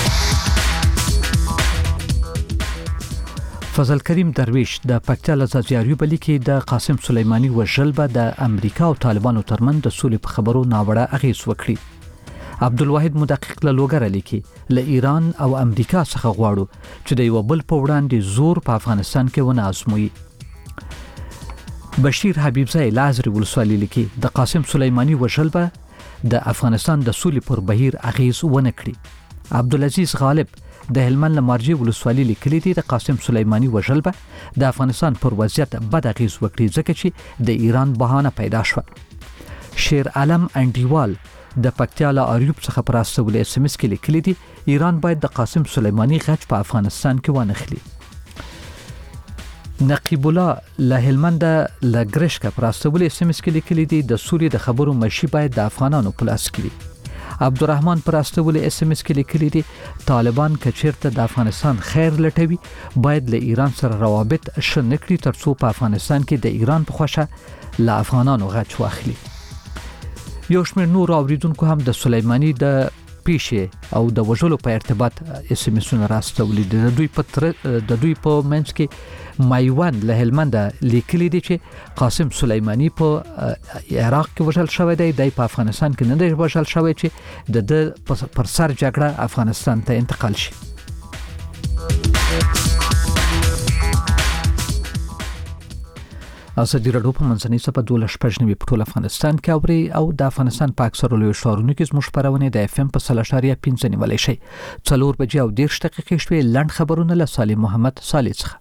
فضل کریم درویش د پکتیا لزازیاریو بلی کې د قاسم سلیمانی وژل به د امریکا او طالبانو ترمن د سولې په خبرو ناوړه اغیز وکړي. عبدالواحد مدقق له لوګر لیکي له ایران او امریکا څخه غواړو چې د یو بل په وړاندې زور په افغانستان کې ونه ازموي. بشیر حبیبزای لازری ولسوالی لیکي د قاسم سلیمانی وژل به د افغانستان د سولې پر بهیر اغیز ونه کړي. عبدالعزیز غالب د هلمند لمارجی ولسوالی لیکلي دي د قاسم سلیمانی وژل به د افغانستان پر وضعیت بد اغیز وکړي ځکه چې د ایران بهانه پیدا شوه. شیر عالم انډیوال د پکتیا له اریوب څخه پر استول اس ام اس کې لیکلي دي ایران باید د قاسم سلیمانی غچ په افغانستان کې وانخلي. نقیب الله له هلمند له ګرشکا پر استول اس ام اس کې لیکلي دي د سولې د خبرو مشي باید د افغانانو په لاس کې وي. عبدالرحمن پر استول اس ام اس کې لیکلي دي طالبان کچیرته د افغانستان خیر لټوي باید له ایران سره روابط شنه کړي ترڅو په افغانستان کې د ایران په خوښه له افغانانو غچ واخلي. یو شمېر نور اوریدونکو هم د سلیمانی د پیښې او د وژلو په ارتباط اس ام اسونه راستولي دي. د دوی په منځ کې مایوان له هلمند لیکلي دي چې قاسم سلیمانی په عراق کې وژل شوی دی، د په افغانستان کې نه دی وژل شوی چې د پر سر جګړه افغانستان ته انتقال شي. ازادي راډیو په منځنۍ صفحه 12 په ټول افغانستان کې اوري او د افغانستان په اکثرو لوی ښارونو کې زموږ خبرونه د اف ام په 3.5 نیولای شي. 4 بجې او 10 دقیقې شوي. لنډ خبرونه له صالح محمد صالح څخه.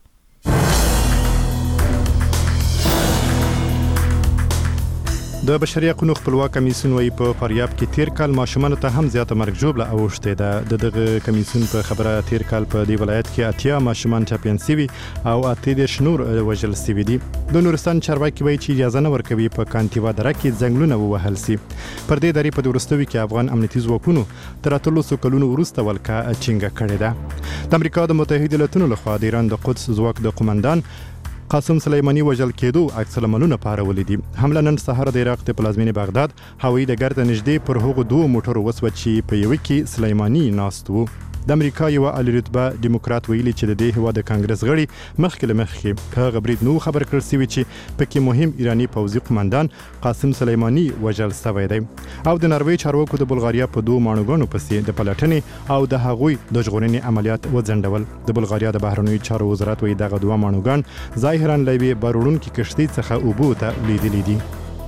د بشري حقوقو خپلواک کمیسیون وايي په فاریاب کې تیر کال ماشومان ته هم زیاته مرګ ژوبله اوښته ده. دغه کمیسیون په خبره تیر کال په دی ولایت کې 80 ماشومان چاپیان سوي او 80 شنور وژل سوي دي. د نورستان چارواکي وايي چې اجازه نه ورکوي په کانتیوا دره کې ځنګلونه ووهل سي. پر دې درې په ورستوي کې افغان امنیتي ځواکونو تر 300 کلونو وروسته ولکه چنګه کړې ده. د امریکا د متحده ایالاتونو لخوا د ایران د قدس ځواک د قومندان قاسم سلیمانی وژل کېدو عکس العملونه پارولې دي. حمله نن سهار د عراق د پلازمینې بغداد هوایي ډګر ته نږدې پر هغو دوه موټرو وسوه چې په یوه کې سلیمانی ناست و. د امریکا یو عالی رتبه دیموکرات ویلي چې د دې هوا د کانګرس غړي مخکې په غبرید نو خبر کړل سوي چې پکې مهم ایرانی پوځي قومندان قاسم سلیمانی وژل شوی دی. او د نروې چارواکو د بلغاریا په دوه مانوګانو پسې د پلټنې او د هغوی د ژغورنې عملیات وځنډول. د بلغاریا د بهرنیو چارو وزارت وایي دغه دوه مانوګان ظاهرا له یوې بارونکې کښتۍ څخه اوبو ته لیدلي دي.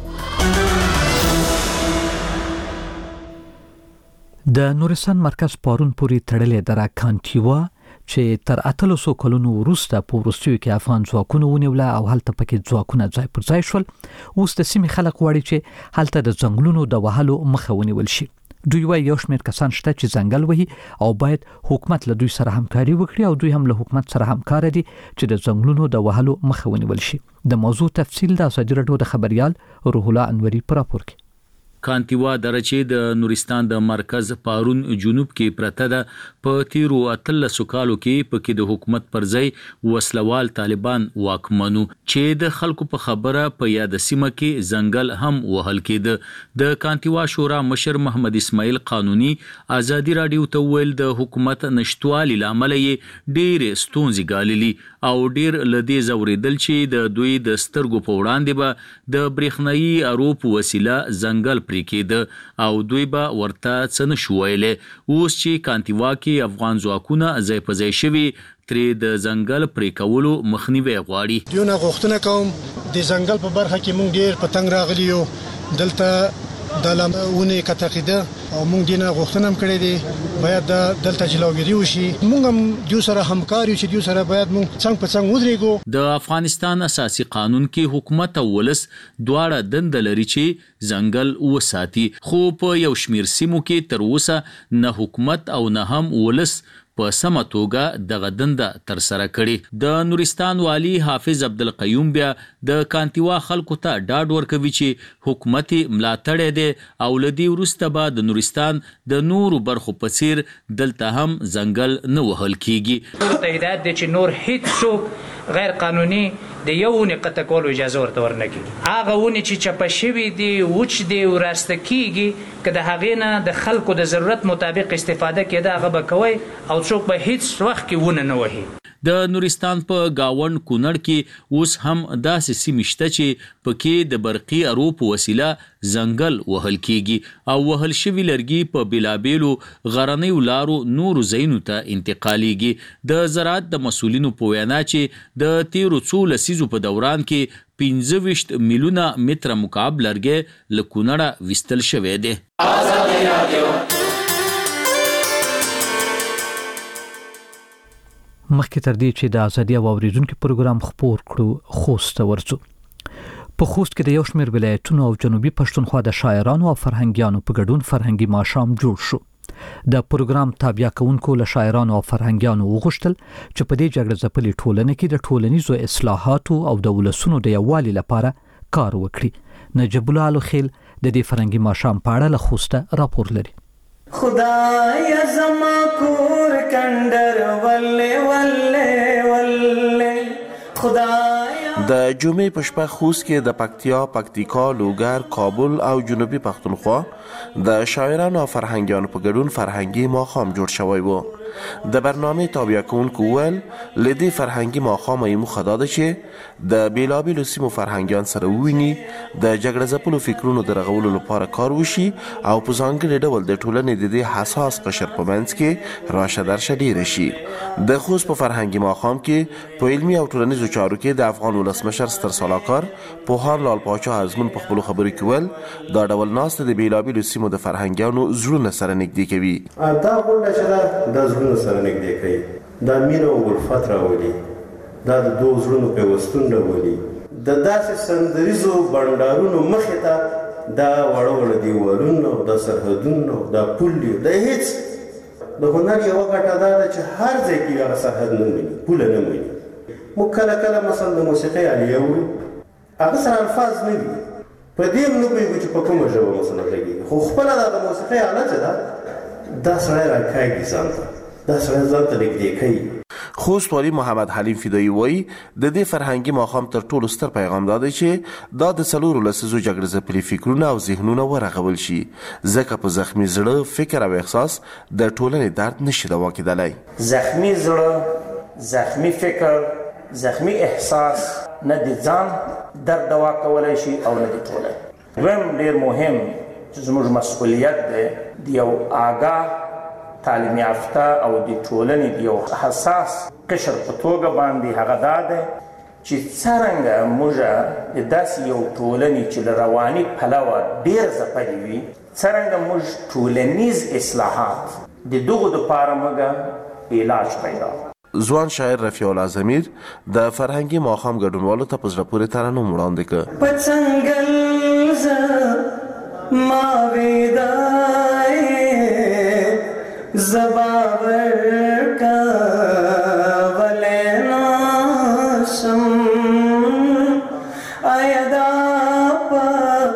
د نورستان مرکز پارون پوری تړلې دره کانتیوا چې تر 800 کلونو وروسته په وروستیو کې افغان ځواکونو ونیوله او هلته پکې ځواکونه ځای پر ځای شول. اوس د سیمې خلک غواړي چې هلته د ځنګلونو د وهلو مخه ونیول شي. دوی وايي یو شمېر کسان شته چې ځنګل وهي او باید حکومت له دوی سره همکاري وکړي او دوی هم له حکومت سره همکار دي چې د ځنګلونو د وهلو مخه ونیول شي. د موضوع تفصیل د ازادي راډیو د خبريال روح الله انوري پر راپور کې. کانتیوا دره چې د نورستان د مرکز پارون جنوب کې پرته ده په تیرو 13 کالو کې پکې د حکومت پر ځای وسلوال طالبان واکمنو چې د خلکو په خبره په یاد سیمه کې ځنګل هم وهل کېده. د کانتیوا شورا مشر محمد اسماعیل قانوني ازادي راډیو ته ویل د حکومت نشټوالي لامل یې ډېر ستونزې ګاللي او ډېر لدې زوریدل چې د دوی د سترګو په وړاندې به د برېښنايي اروپ وسیله ځنګل کېده او دوی به ورته څه نشو ویلې. اوس چې کانتیوا کې افغان ځواکونه ځای په ځای شوي ترې د ځنګل پرې کولو مخنیوی غواړي. دیونه غوښتنه کوم د ځنګل په برخه کې مونږ ډېر پتنګ راغلی یو دلته د لمونه کتاقیده او مونږ دینه غوښتنه هم کړې دي باید دلته جلوګیری وشي. مونږ هم جو سره همکار یو چې جو سره باید مونږ څنګه په څنګه ودرېګو. د افغانستان اساسي قانون کې حکومت او ولس دواړه دند لري چې ځنګل وساتي، خو په یو شمیر سیمو کې تر اوسه نه حکومت او نه هم ولس په سمه توګه دغه دنده تر سره کړي. د نورستان والی حافظ عبدالقیوم بیا د کانتیوا خلکو ته ډاډ ورکوي چې حکومت ملاتړی دی او لدی وروسته به د نورستان د نورو برخو په څیر دلته هم ځنګل نه وهل کیږي. ته هدایت دی چې نور هیڅ څوک غیر قانوني د یو ونې قطع کولو اجازه ورته ورنکړي. هغه ونې چې چپه شوي دي وچ دي وراسته کیږي که د هغې نه د خلکو د ضرورت مطابق استفاده کېده هغه به کوئ او څوک به هیڅ وخت کې ونه نه وهي. د نورستان په گاوند کونړ کې اوس هم داسې سیمې شته چې پکې د برقي ارو په وسیله ځنګل وهل کیږي او وهل شوي لرګي په بېلابېلو غرنیو لارو نورو ځایونو ته انتقالیږي. د زراعت د مسؤلینو په وینا چې د تیرو څو لسیزو په دوران کې 25 میلیونه متره مکعب لرګي له کونړه ویستل شوی دی. مخکې تر دې چې د ازادي او اوریدونکو پروګرام خپور کړو خوست ورڅو. په خوست کې د یو شمېر ولایتونو او جنوبي پښتونخوا د شاعرانو او فرهنګیانو په ګډون فرهنګي ماښام جوړ شو. د پروګرام تابع کوونکو له شاعرانو او فرهنګیانو وغوښتل چې په دې جګړه ځپلې ټولنه کې د ټولنیزو اصلاحاتو او د ولسونو د یووالي لپاره کار وکړي. نجیب الله الخیل د دې فرهنګي ماښام په اړه له خوسته راپور لري. خدای زما کور کندر ولې ولې ولې خدای د جمعې په شپه خوست کې د پکتیکا، لوګر، کابل او جنوبي پښتونخوا د شاعرانو او فرهنګیانو په ګډون فرهنګي ماښام جوړ شوی و. د برنامه تابع کوونکو ول لدی فرهنګي ماښام یې مخه ده چې د بیلابیلو سیمو فرهنګیان سره وویني، د جګړه ځپلو فکرونو د رغولو لپاره کار وشي او په ځانګړي ډول د ټولنې د دې حساس قشر په منځ کې راشه درشه ډیره شي. د خوست په فرهنګي ماښام کې په علمي او ټولنیزو چارو کې د افغان ولسمشر ستر سلاکار پوهان لال پاچا ازمون په خپلو خبرو کې ول دا ډول ناست د بیلابیلو سیمو د فرهنګیانو زړونه سره نږدې کوي. دا غونډه چې د زړونو سره نږدې کوي، دا مینه او الفت راولي، دا د دوه زړونو پیوستون راولي. د داسې سندریزو بنډارونو مخې ته دا وړه وړه دیوالونه او دا سرحدونه او دا پولې د هیڅ د هنر یوه ګټه دا ده چې هر ځای کې هغه سرحد نه مني، پوله نه مني. موږ کله کله مثلا د موسیقۍ آلیه وایو، هغه سره الفاظ نه وي، په دې هم نه پوهېږو چې په کومه ژبه مثلا غږېږي، خو خپله دا د موسیقۍ آله چې ده دا سړی راکاږي ځان ته، دا سړی ځان ته نږدې کوي. خوست والي محمد حلیم فدایي وایي د دې فرهنګي ماښام تر ټولو ستر پیغام دا دی چې دا د څلورو لسیزو جګړه ځپلي فکرونه او ذهنونه ورغول شي، ځکه په زخمي زړه، فکر او احساس د ټولنې درد نشي دوا کېدلی. زخمي زړه، زخمي فکر، زخمي احساس نه د ځان درد دوا کولی شي او نه د ټولنې. دویم ډېر مهم چې زموږ مسؤلیت دی د یو آګاه، تعلیم یافته او د ټولنې د یو حساس قشر په توګه باندې هغه دا دی چې څرنګه موږ د داسې یو ټولنې چې له رواني پلوه ډېر ځپلې وي، څرنګه موږ ټولنیز اصلاحات د دغو دپاره موږ علاج پیدا. ځوان شاعر رفیع الله ضمیر د فرهنګي ماښام ګډونوالو ته په زړه پورې ترانه وړاندې کړ. په څنګل زه ما ویدای زباور کا ولینا شم ایدا پا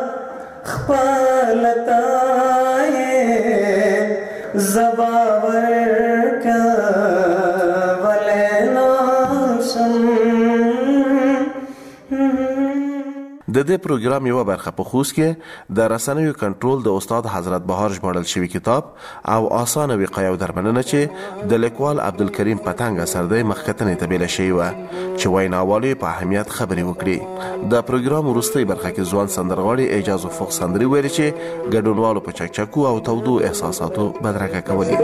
خپلتا زباور کا ولینا شم. د دې پروګرام یوه برخه په خوست کې د رسنیو کنټرول د استاد حضرت بهار ژباړل شوي کتاب او آسانه وقایه او درملنه چې د لیکوال عبدالکریم پتنګ اثر دی مخکتنې ته بیله شوې وه چې ویناوالو په اهمیت خبرې وکړي. د پروګرام وروستۍ برخه کې ځوان سندرغاړي اعجاز افق سندري ویلي چې ګډونوالو په چکچکو او تودو احساساتو بدرګه کولې.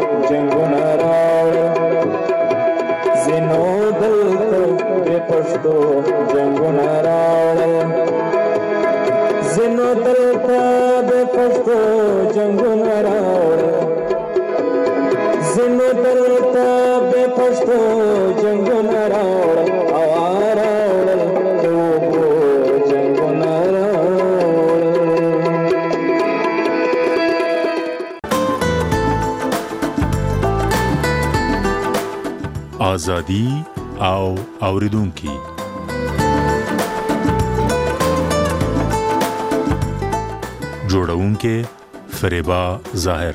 زینو دلته د پښتو جنګونه راوړل، زینو دلته د پښتو جنګونه راوړل، زینو دلته د پښتو جنګونه راوړل او راوړل د جنګونه راوړل. آزادی او اوریدونکي جوړونکي فریبا ظاهر.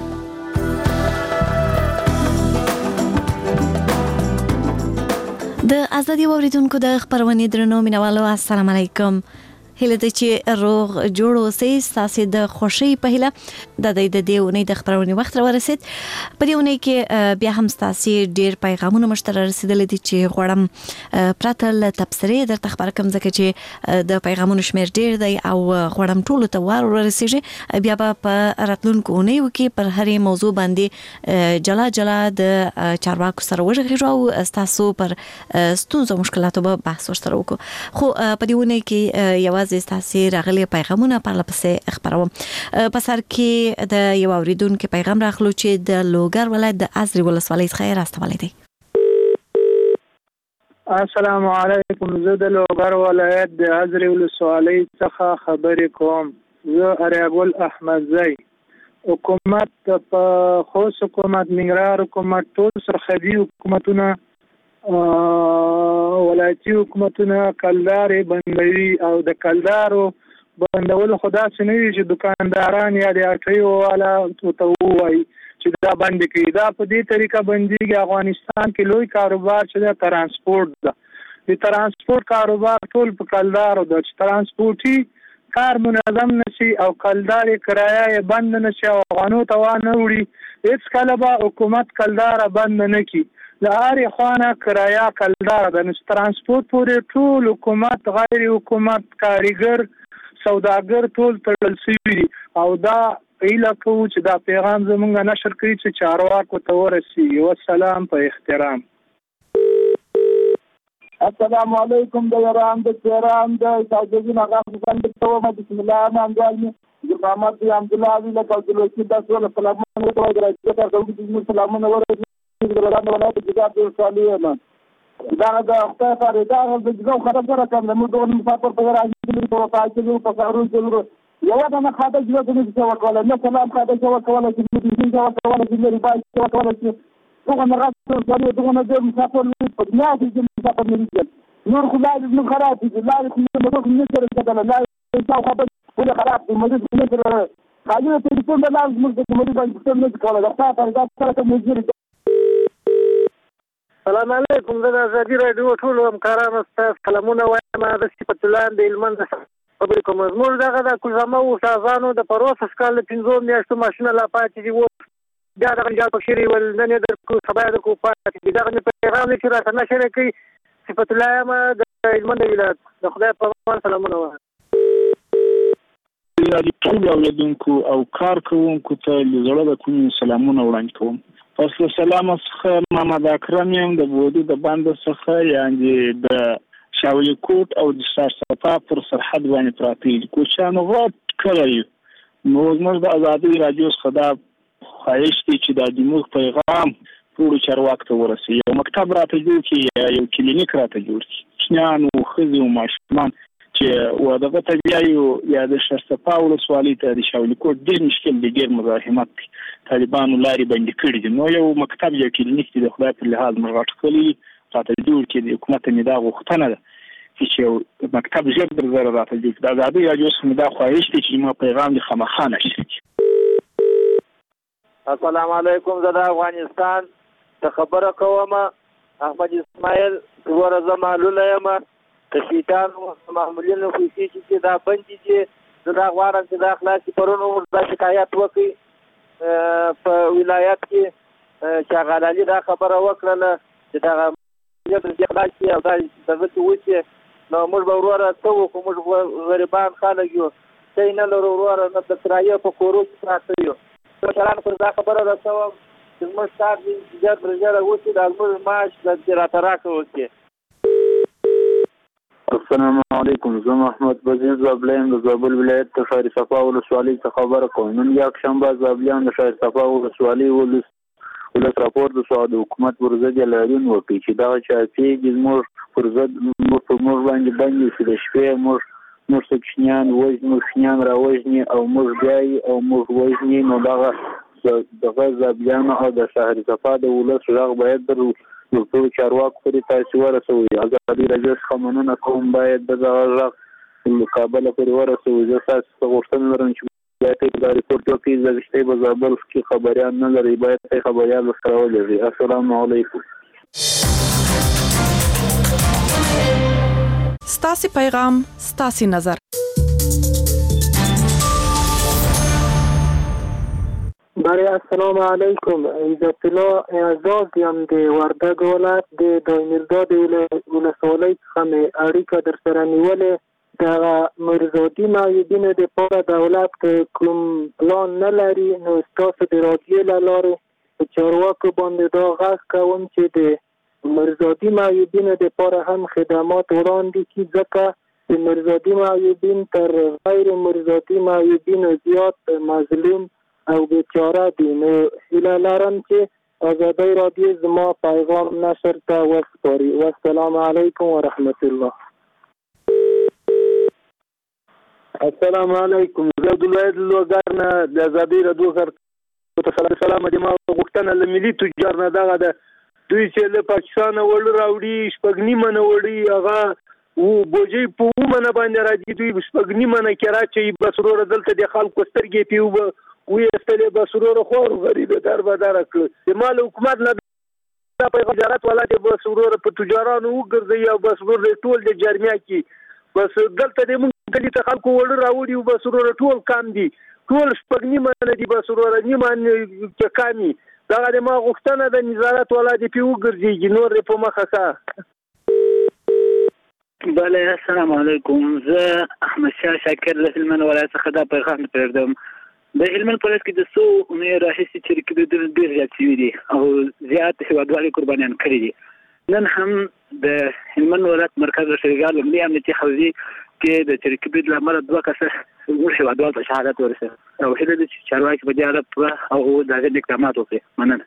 د آزادی اوریدونکو د خبرونې درنو مینوالو السلام علیکم. هله د چې روغ جوړ اوسئ، ستاسو د خوشي په هله د دې اونۍ د خبرونې وخت را ورسید. په دې اونۍ کې بیا هم ستاسو ډیر پیغامونه مشترک رسیدلي دي چې غواړم پرته له تبصرې درته خبر کوم، ځکه چې د پیغامونو شمیر ډیر دی او غواړم ټولو ته ور ورسیږي. بیا په راتلونکو اونیو کې پر هرې موضوع باندې جلا جلا د چارواکو سره وژغېږو او ستاسو پر ستونزو او مشکلاتو به بحث ورسره وکړو. خو په دې اونۍ کې یوازې ستاسو راغلي پیغامونه پرله پسې خبروم. په سر کې د یو اوریدونکو پیغام راغلو چې د لوګر ولایت د ازرې ولسوالۍ څخه راستولی دی. السلام علیکم علیکم. زه د لوګر ولایت د حضر ولسوالۍ څخه خبرې کوم. زه اریاګل احمدزی. حکومت په خوست حکومت، ننګرهار حکومت، ټول سرحدي حکومتونه ولایتي حکومتونه کلدارې بندوي او د کلدارو بندولو خو داسې نه وي چې دکانداران یا د اټیو والا ته ووایي چې دا بند کړي. دا په دې طریقه بندېږي. افغانستان کې لوی کاروبار چې د ترانسپورټ ده. د ترانسپورټ کاروبار ټول په کلدارو ده چې ترانسپورټي کار منظم نشي او کلدارې کرایه یې بند نشي او افغانو ته وانه وړي، هېڅ کله به حکومت کلداره بند نه کړي. له هرې خوا کرایه کلداره ده. نو ترانسپورټ پورې ټول حکومت، غیر حکومت، کاریګر، سوداګر ټول تړل شوي دي او دا هیله کوو چې دا پیغام زموږ نشر کړي چې چارواکو ته ورسیږي. والسلام په احترام. السلام علیکم. د ایران د تهران د ساجدین آغا حسین د تومه بسم الله الرحمن الرحیم. د محمد عبدالله علی له کولوسی د سول سلامونه ته راځي. د دغه سلامونه ورته د ایران ولایت د جګړې د صالحانه دا د خپل فردا د جګړو خبره کوم. موږ د مسافر په راځي په تاسو په کارو جوړو یو دا نه خاطر جوړ کړی چې وکړل نه سلام خاطر چې وکړل چې دې څنګه وکړل چې لري باید چې وکړل چې څنګه نه راځي دغه د مسافر په دنیا کې چې مسافر نه دي نور خدای دې خراب دي لا دې نه سره کېدل لا څه خبر ولا خراب دي موږ نه سره خالی ته ټول د لاس موږ د موږ باندې څه نه کول دا تاسو دا سره موږ. السلام علیکم. زه د ازادي راډیو ټول همکارانو ته سلامونه وایم. د صفت الله د هلمند خبرې کوم. زموږ دغه د کلزامه استادانو د پروسس کال 15 میاشتو ماشینه لا پاتې دي. بیا دغه جال پکشيري ول نه درکو سبا د کو پاتې دي. دغه په پیغام کې راته نشره کوي. صفت الله ما د هلمند ولایت د خدای په امان سلامونه وایم. د ټول اوریدونکو او کارکوونکو ته لزړه د کوم سلامونه وړاندې کوم. پس له سلام څخه محمد اکرم یم د بودی د باند څخه یعنی د شاولی کوټ او د سرسپا پر سرحد باندې پراته دي. کوچانو غوټ کړی نو موږ د ازادي رادیو څخه دا خواهش دي چې د دموږ پیغام ټول چارواکو ته ورسي. یو مکتب راته جوړ کړي، یو کلینیک راته جوړ کړي. چنانو ښځې او ماشومان چې ودغه ته بیایو یا د سرسپا ولسوالۍ ته د شاولی کوټ ډېر مشکل دی، ډېر مزاحمت دی. طالبانو لارې بندې کړي دي. نو یو مکتب یا کلینیک چې د خدای په لحاظ موږ غټ راته جوړ کړي. د حکومت مې دا غوښتنه ده چې یو مکتب ژر در زره راته جوړ کړي. د ازادي راډیو څخه دا خواهش دی چې ما پیغام د خامخا نشر کړي. السلام علیکم. زه د افغانستان ته خبره کوم. احمد اسماعیل ورزه معلوله یم. کشیتانو معمولینو کوشي چې دا بندي دي. زه دا غواړم چې دا خلاصي پرونو دا شکایت وکړي په ولایت کې چې غلالي دا خبره وکړله چې دا د خلاصي او دا دغه څه وشي. نو موږ به وروره څه وکړو؟ موږ غریبان خلک یو، څه نه لرو وروره، نه د کرایې په کورو کې پراته یو. کشرانو پر دا خبره رسوم چې زموږ کار دې ژر تر ژره وشي، دا زموږ معاش د راته راکړه وکړي. السلام علیکم. زه محمد بزیر زابلیم د زابل ولایت د شهر صفا ولسوالۍ څخه خبره کوم. نن یکشنبه زابلیان د شهر صفا ولسوالۍ ولس راپور د سعود حکومت پر ضد اعلان وکړي چې دا چې زموږ پر ضد موږ باندې باندې چې د شپې موږ سکشنیان وژني راوژني او موږ بیاي او موږ وژني. نو دغه زابلیان او د شهر صفا د ولس غږ باید در ټول چارواکو پورې تاسو ورسوي. ازادي راډیو څخه مننه کوم. باید دغه غږ کابل پورې ورسوي. زه تاسو غوښتنه لرم چې باید دا ریپورت وکړي. زه رښتیا په زابل کې خبریان نه لري، باید خبریان ورسره ولري. السلام علیکم. ستاسو پیغام ستاسو نظر. برای السلام علیکم. عزت الله اعزاز یم د وردګ ولایت د دایمیرداد ولسوالۍ څخه مې اړیکه در سره نیولې. د مرزادي معیوبینو دپاره دولت کوم پلان نه لري. نو ستاسو د راډیو له لارې په چارواکو باندې دا غږ کوم چې د مرزادي معیوبینو دپاره هم خدمات وړاندې کړي، ځکه د مرزادي معیوبین تر غیر مرزادي معیوبینو زیات مظلوم او بیچاره دي. نو هیله لرم چې آزادی رادیو زما پیغام نشر ته وسپاري. والسلام علیکم و رحمت الله. السلام علیکم. زه عبدالله لوګر نه د آزادی رادیو سره سلام دې ما غوښتنه له ملي تجار نه دغه د دوی چې له پاکستان وړ راوړي شپږ نیمه وړي هغه او بوجي په ومنه باندې راځي دوی شپږ نیمه نه کې راچي بس ورور دلته د خلکو سترګې پیو وې استلې بس ورور خور غریب در بدر کړ د مال حکومت نه په وزارت ولادت بس ورور په تجارانو وګرځي او بس ورور ټول د جرمیا کې بس دلته د مونږ کلی ته خلکو وړ راوړي او بس ورور ټول کام دي ټول شپږ نیمه نه دي بس ورور نیمه کې کامي دا د ما غوښتنه د وزارت ولادت په وګرځي نور په مخه کا. بله السلام علیکم. زه احمد شاه شاکر له هلمند ولایت څخه دا پیغام پرېږدم. د هلمند ولایت کې د څو اونیو راهیسې چریکي ډېر زیات شوي دي او زیات هېوادوالې قربانیان کړي دي. نن هم د هلمند ولایت مرکز شریګال لومړي امنیتي حوزې کې د چریکي برید له امله 2 کسه زموږ هېوادوال ته شهادت ورسېد او هیله ده چې چارواکي په دې اړه پوره او د هغې اقدامات وکړي. مننه.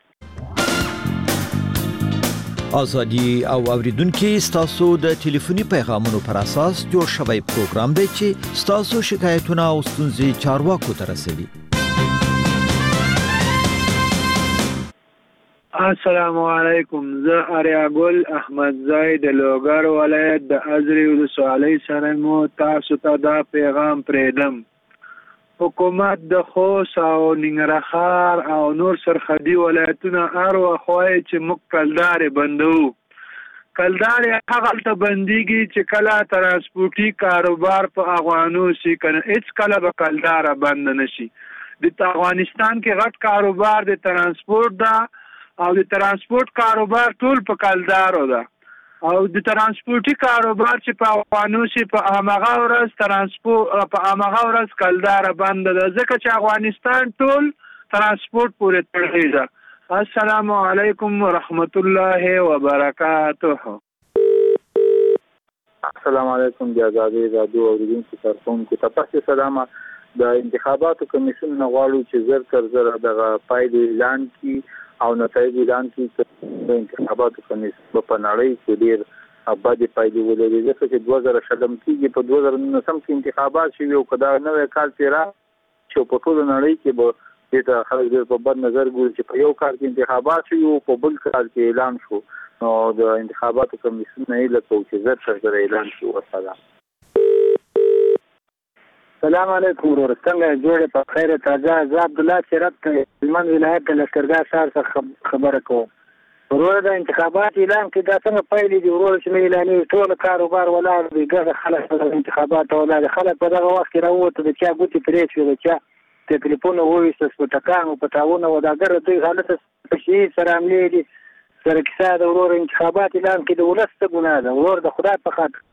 ازادي او اوریدونکو ستاسو د ټلیفوني پیغامونو پر اساس جوړ شوی پروګرام دی چې ستاسو شکایتونه او ستونزې چارواکو ته رسوي. السلام علیکم. زه آریا ګل احمد زای د لوګر ولایت د ازرې ولسوالۍ سره مو تاسو ته دا پیغام پرېږدم. حکومت د خوست او ننګرهار او نور سرحدي ولایتونه هر وخت وایي چې موږ کلدارې بندوو. کلدارې هغلته بندېږي چې کله ترانسپورټي کاروبار په افغانو شي که نه هېڅ کله به کلداره بند نه شي. د افغانستان کې غټ کاروبار د ترانسپورټ ده او د ترانسپورټ کاروبار ټول په کلدارو ده او د ترانسپورټي کاروبار چې په افغانو شي په هغه ورځ ترانسپورټ په هغه ورځ کلداره بند ده ځکه چې افغانستان ټول ترانسپورټ پورې تړلی ده. السلام علیکم ورحمت الله وبرکاته. السلام علیکم د آزادي رادیو اوریدونکو کارکونکو ته پاتې سلام. د انتخاباتو کمیسیون نه غواړو چې زر تر زر دغه پایلې اعلان کړي او نتایج اعلان کړي. د انتخاباتو کمیسیون په نړۍ کې ډېر بدې پایلې ولري ځکه چې 2000 کېږي په 2019 کې انتخابات شوي او که دا نوی کال تېرا چې په ټوله نړۍ کې به دې ته خلک ډېر په بد نظر ګوري چې په یو کال کې انتخابات شوي او په بل کال کې اعلان شو. نو د انتخاباتو کمیسیون نه هیله کوو چې زر تر زر اعلان شي. والسلام. السلام علیکم ورور څنګه جوړې په خیر تازه. زه عبدالله سیرت هلمند ولایت د لښکرګاه ښار څخه خبره کوم. ورور د انتخابات اعلان کې دا څنګه پیلې دي ورور چې مې اعلانوي ټول کاروبار ولاړ دی ګغه خلک په انتخابات ولاړ خلک په دغه وخت کې راووته د چا ګوتې پرې شوې د چا ټلیفون وویسته سپټکان او پټاونه وداګر دوی حالت شي سره عملي دي سره کیسه د ورور انتخابات اعلان کې د ولس څه ګناه ده ورور د خدای په خاطر.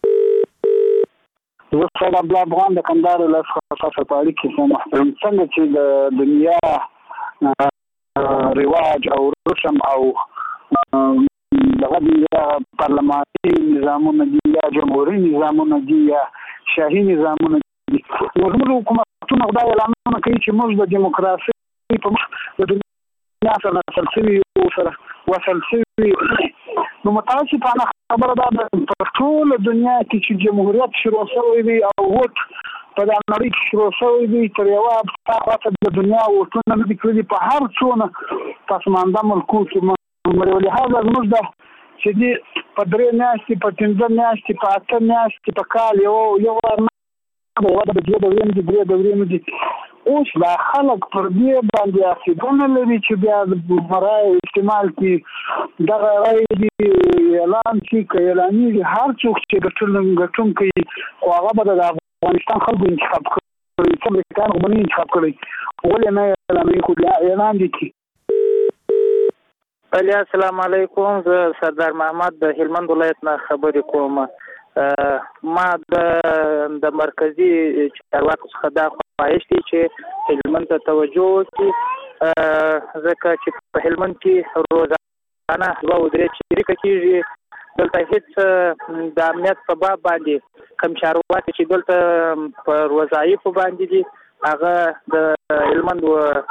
وسلام عبدالله افغان د کندهار ولایت څخه په اړیکه کې محترم څنګه چې د دنیا رواج او رسم او دغه دنیا پارلماني نظامونه دي یا جمهوري نظامونه دي یا شاهي نظامونه دي. زموږ حکومتونه خدای اعلانونه کوي چې موږ د دیموکراسۍ په مخ د دنیا سره وصل شوي نو متاسفانه خبره ده په ټوله دنیا کې چې جمهوریت شروع شوی وي او ووټ په دا نړۍ کې شروع شوی وي تر یوه خواته د دنیا ووټونه نه دي کړي په هر څونه پسمانده ملکو کې ولهذا زموږ ده چې دي په 3 میاشتې په 15 میاشتې په 8 میاشتې په کال یو وار نه د 2 دورې دي 3 دورې دي. اوس دا خلک پر دې باندې عقیدونه لري چې بیا د رایې استعمال کړي دغه رایې دي اعلان کړي که اعلانېږي هر څوک چې ګټونکی خو هغه به د افغانستان خلکو انتخاب کړي څه امریکایان خو به نه انتخاب کړی ولې نه اعلانوي خو بیا اعلان دي کړي. السلام علیکم. زه سردار محمد د هلمند ولایت نه خبرې کوم. ما د مرکزی چارواکو څخه دا خواهش دی چې هلمند ته توجه وکړي ځکه چې په هلمند کې روزانه 2 او 3 چریکه کېږي دلته هیڅ د امنیت په باب باندې کوم چارواکي چې دلته په وظایفو باندې دي هغه د هلمند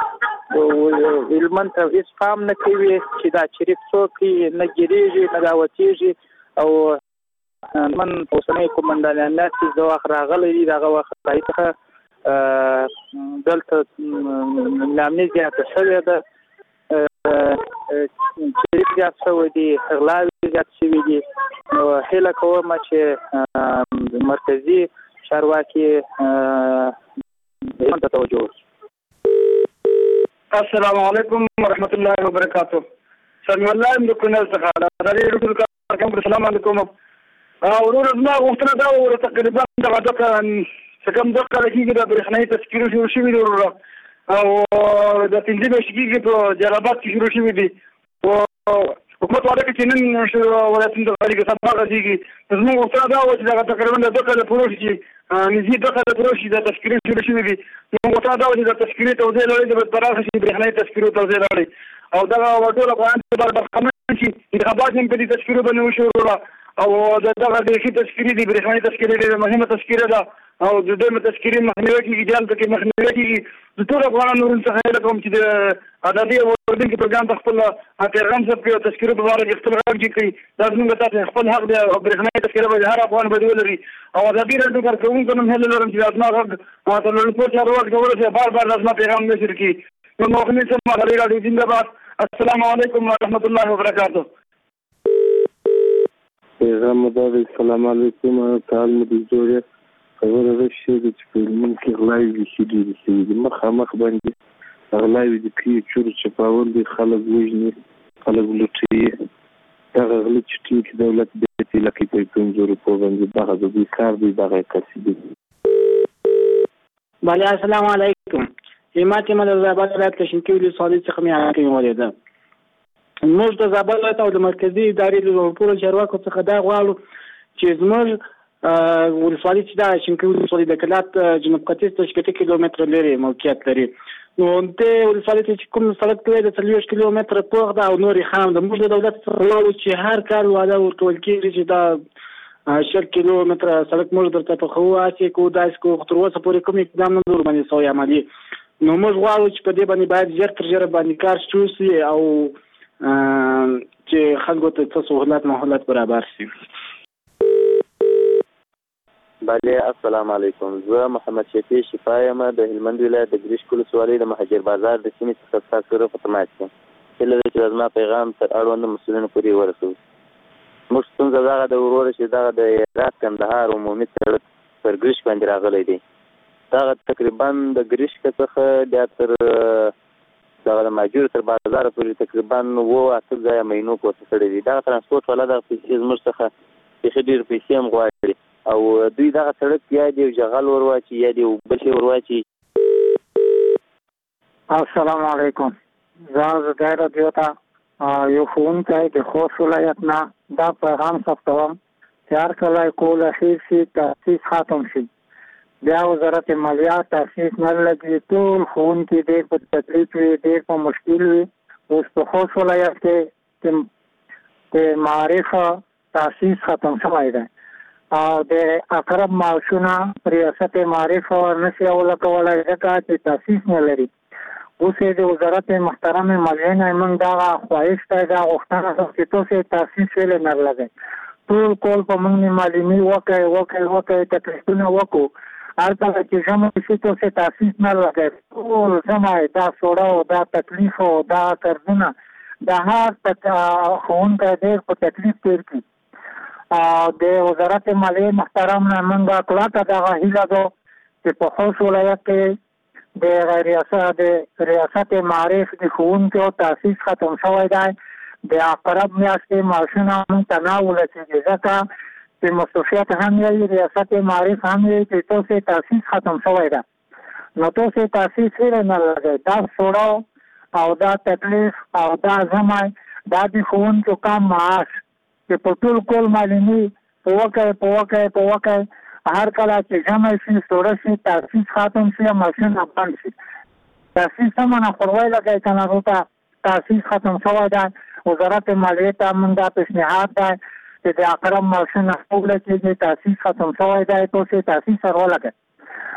ته هیڅ پام نه کوي چې دا چریک څوک نه ګیریږي نه داوتیږي او من اوسنۍ قومندانیت چې د وخت راغلی دي دغه وخت ځای څخه دلته نامني زیاته شوې ده چریک زیات شوی دي غلاوې زیات شوي دي نو هیله کوم چې مرکزي چارواکي ته توجه وکړي. السلام علیکم ورحمۃ اللہ وبرکاتہ. سلام الله د کونل څخه د ریډیو کوم سلام علیکم. ورور ما غوښتنه دا و تقریبا دغه څه کوم دغه کېږي د برېښنايي تذکرو شروع شوي دي ورور او د پنځه میاشتې کېږي په جلالاباد کې شروع شوي دي او حکومت والا کې چې نن ولایتونه د غالي سبا غږیږي زموږ غوښتنه دا و چې دغه تقریبا د دغه پروژې چې نږدې دغه پروژې د تذکرې شروع شوي دي نو غوښتنه دا و چې د تذکرې توزیع لړۍ د پراخه شي برېښنايي تذکرو توزیع لړۍ او دغه ټول افغانان ته برخمن شي انتخابات هم په دې تذکرو باندې وشي ورور او دغه د شي تذکرې د برېښنايي تذکرې د مهمه تذکره ده او د دې تذکرې مخنیوي کېږي جال پکې مخنیوي کېږي د ټول افغانانو څخه هیله کوم چې د ازادي او ورځني پروګرام د خپل پیغام څخه په تذکرې په اړه خپل غږ کوي دا زموږ ته خپل حق دی او برېښنايي تذکره به هر افغان بدول لري او ازادي راډیو کارکونکو نن هیله لرم چې ازما غږ تاسو له پورته چارواکو ورته بار ازما پیغام نشر کړي نو مخنی سم ازادي راډیو زنده باد. السلام علیکم ورحمۃ اللہ وبرکاتہ. پیغام دا السلام علیکم تعال مې جوړه خبره راشي چې په من کې غلاوي دي چې مخامخ باندې غلاوي دي چې چپاول دي خلک وژني خلک لوټي دا غلط چې دولت دې لکه په 500 په باندې دغه د کار دی دغه کسي. بله السلام علیکم. همت من از زابل ولایت کشمکي ولسوالۍ څخه مې حاکم ولیده. موږ د زابل ولایت او د مرکزي ادارې د ټولو چارواکو څخه دا غواړو چې زموږ ولسوالۍ چې دا کشمکي ولسوالۍ د کلات جنوب ختیځ ته 8 کیلومتره لري موقعیت لري نو دې ولسوالۍ ته چې کوم سړک دی د 40 کیلومتره پوخ ده او نورې خام ده. موږ د دولت څخه غواړو چې هر کال وعده ورکول کېږي چې دا 10 کیلومتره سړک موږ درته په خو واسي کو داس کو تر اوسه پورې کوم اقدام نه در باندې سوی عملي نو موږ غواړو چې په دې باندې باید زیات تر ډیره باندې کار شوسي او چې خلکو ته سہولت مهولت برابر شي. بله السلام علیکم. زه محمد شفیع شفایم د هلمند ولایت د ګریش ولسوالۍ د مهاجر بازار د سیمې څخه تاسو په تماس یم. هیله ده چې زما پیغام تر اړوند مسؤلینو پورې ورسوي. موږ څنګه دغه د ورور چې دغه د هرات کندهار عمومي سړک پر ګریش باندې راغلی دی دغه تقریبا د ګریش څخه د تر دغه ماجور تر بازار پورې تقریبا 8 ځای مینو کوڅه کړې دي. دا ترانسپورت ولا د پیسې زموږ څخه ډېر پیسې هم غواړي او دوی دغه سړک یا دی جغل ورواچي یا دی بشي ورواچي. السلام علیکم. زه زګر دیوتا یو فون کوي د خوست ولایت نه دا پیغام ثبتوم تیار کړای کول شي تاسیس ختم شي بیا وزارت مالیات تاسیس نه لګي ټول فون کې ډېر په تکلیف وي ډېر په مشکل وي. اوس په خوست ولایت کې د معارف تاسیس ختم شوی دی او د اقرب معاشونه ریاست معارف نشي ولکولای ځکه چې تاسیس نه لري. اوس د وزارت محترم مالیه نه موږ دا خواهش ته دا غوښتنه چې تاسو تاسیس ولې نه لګئ ټول کول په موږ معلومي وکړي تکلیفونه وکړو هلته چې زموږ چې تاسو تاسیس نه لګئ ټول زموږ دا سوړو دا تکلیف او دا قرضونه د هر ښوونکی ډېر په تکلیف تېر کړي. د وزارت مالیه محترم نه موږ کلکه دغه هیله ده چې په خوست ولایت کې د ریاست معارف د ښوونکو تاسیس ختم شوی دی. د اقرب میاشتې معاشونه موږ ته نه ورسېږي ځکه چې مصروفیت هم یې ریاست معارف هم یې چې تاسو تاسیس ختم شوی دی نو تاسو تاسیس ولې نه لګئ دا سوړو او دا تکلیف او دا زمای دا د ښوونکو کم معاش چې په ټول کول معلومي په وکړي هر کله چې جمع شي سوړه شي تاسیس ختم شي ماشین بند شي تاسیس هم نه خروي لګي کنه روته تاسیس ختم شوی دی. وزارت مالیه ته موږ دا پیشنهاد دی چې د اقرب ماشین خپل کې تاسیس ختم شوی دی تاسو تاسیس سره ولګي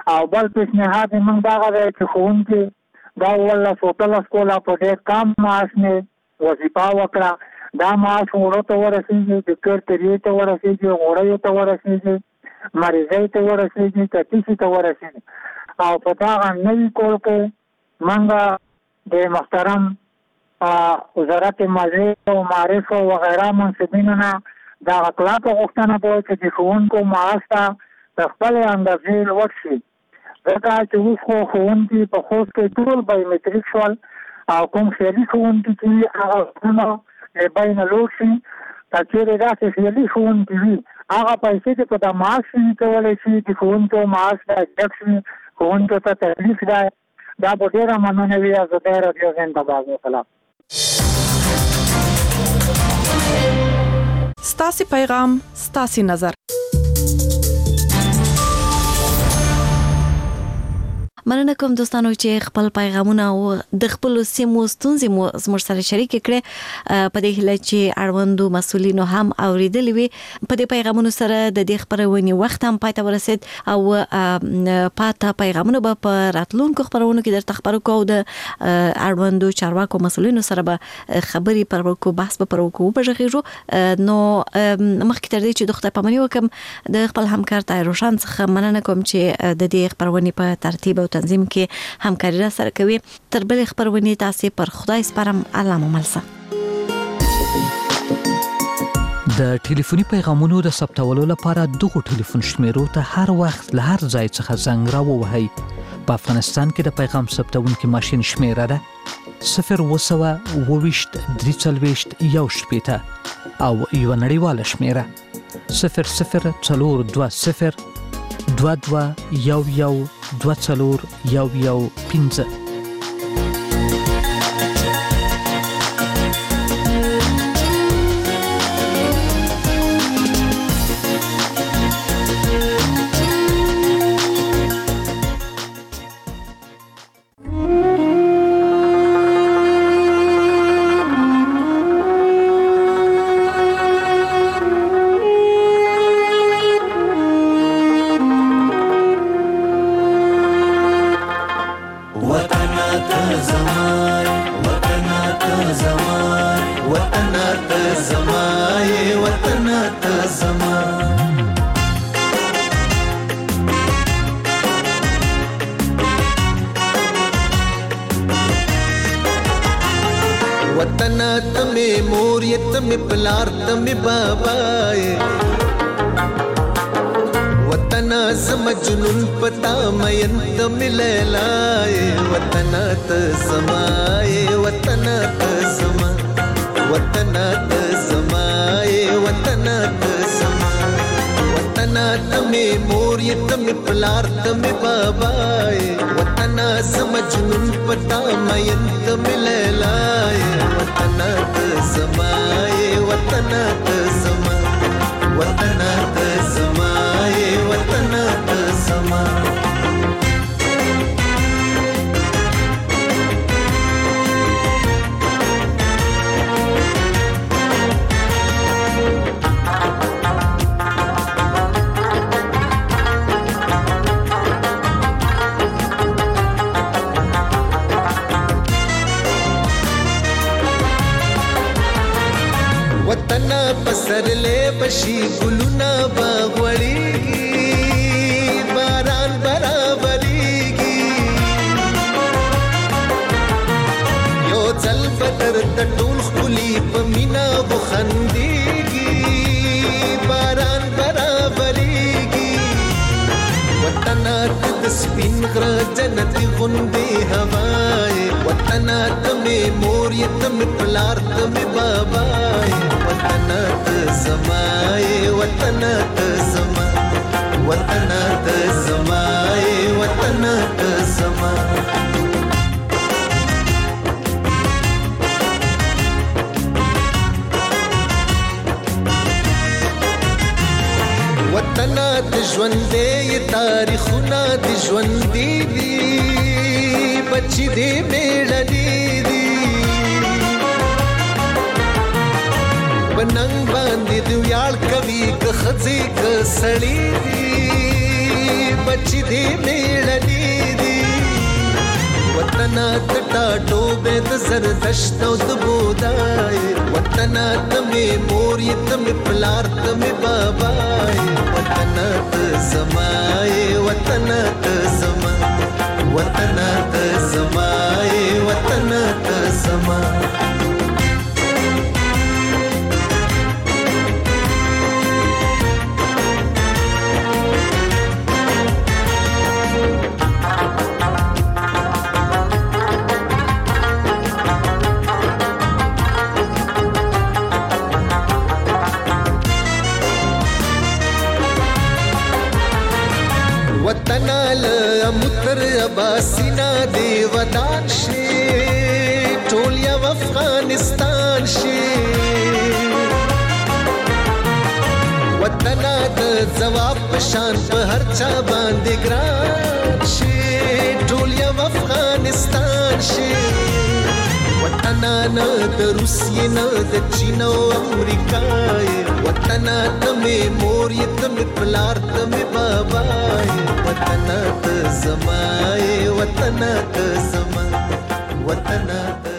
او بل پیشنهاد موږ دا غواړو چې ښوونکي دا ولا سوتل سکولا په ډېر کم معاش نه وظیفه وکړه دا معاش وړو ته ورسېږي د کار طریقې ته ورسېږي غوړیو ته ورسېږي مریضۍ ته ورسېږي تکلیفي ته ورسېږي او په دغه نوي کول کې موږ د محترم وزارت مالیې او معارف او وغیره منصبینو نه دا کلکه غوښتنه کوي چې د ښوونکو معاش ته د خپلې اندازې لوړ شي ځکه چې اوس خو ښوونکي په خوست کې ټول بایومټریک شول او کوم خیالي ښوونکي چې هغه بین لوړ شي که چېرې داسې خیالي ښوونکي وي هغه پیسې چې په دا معاش شي کولی شي د ښوونکو معاش دا ډک شي ښوونکو ته تکلیف دی دا به ډېره مننه وي ازادۍ راډیو زنده‌باد وسلام. ستاسي پیغام ستاسي نظر. مننه کوم دوستانو چې خپل پیغامونه او د خپل سیمو ستونزې مو زموږ سره شریک کړي په دې هیله چې اړوندو مسؤلینو هم اوریدلې وي. په دې پیغامونو سره د دې خبرونې وخت هم پای ته ورسید او پاته پیغامونه به په راتلونکو خبرونو کې درته خبرو کوو د اړوندو چارواکو مسؤلینو سره به خبرې پر وکړو بحث به پر وکړو په ژغېږو. نو مخکې تر دې چې د خدای پاماني وکم د خپل همکار طاهر روشن څخه مننه کوم چې د دې خبرونې په ترتیب تنظیم کې همکاري را سره کوي. تر بل خبرونې تاسو پر خدای سپارم. الله مو ملسه. د ټلیفوني پیغامونو د ثبتولو لپاره دغه ټلیفون شمیرو ته هر وخت له هر ځای څخه زنګ راووهئ. په افغانستان کې د پیغام ثبتونکو ماشين شمیره ده 020 340 1 او یو نړیواله شمیره 0042 22 11 بچی دی میړنی دی وطن ته ټاټو به د زردشت او د بودای وطن ته می مور ته می پلار ته می بابای وطن ته زمای وطن ته زما وطن ته زمای وطن ته زما وطنال امتر اباسینا دی ودان شي ټول یو افغانستان شي وطن د جواب پشان په هر چا باندې ګران شي ټول یو افغانستان شي وطن نه د روسیې نه د چین او امریکا وطن ته می مور ته می پلار ته می بابا وطن ته زما وطن ته زما وطن ته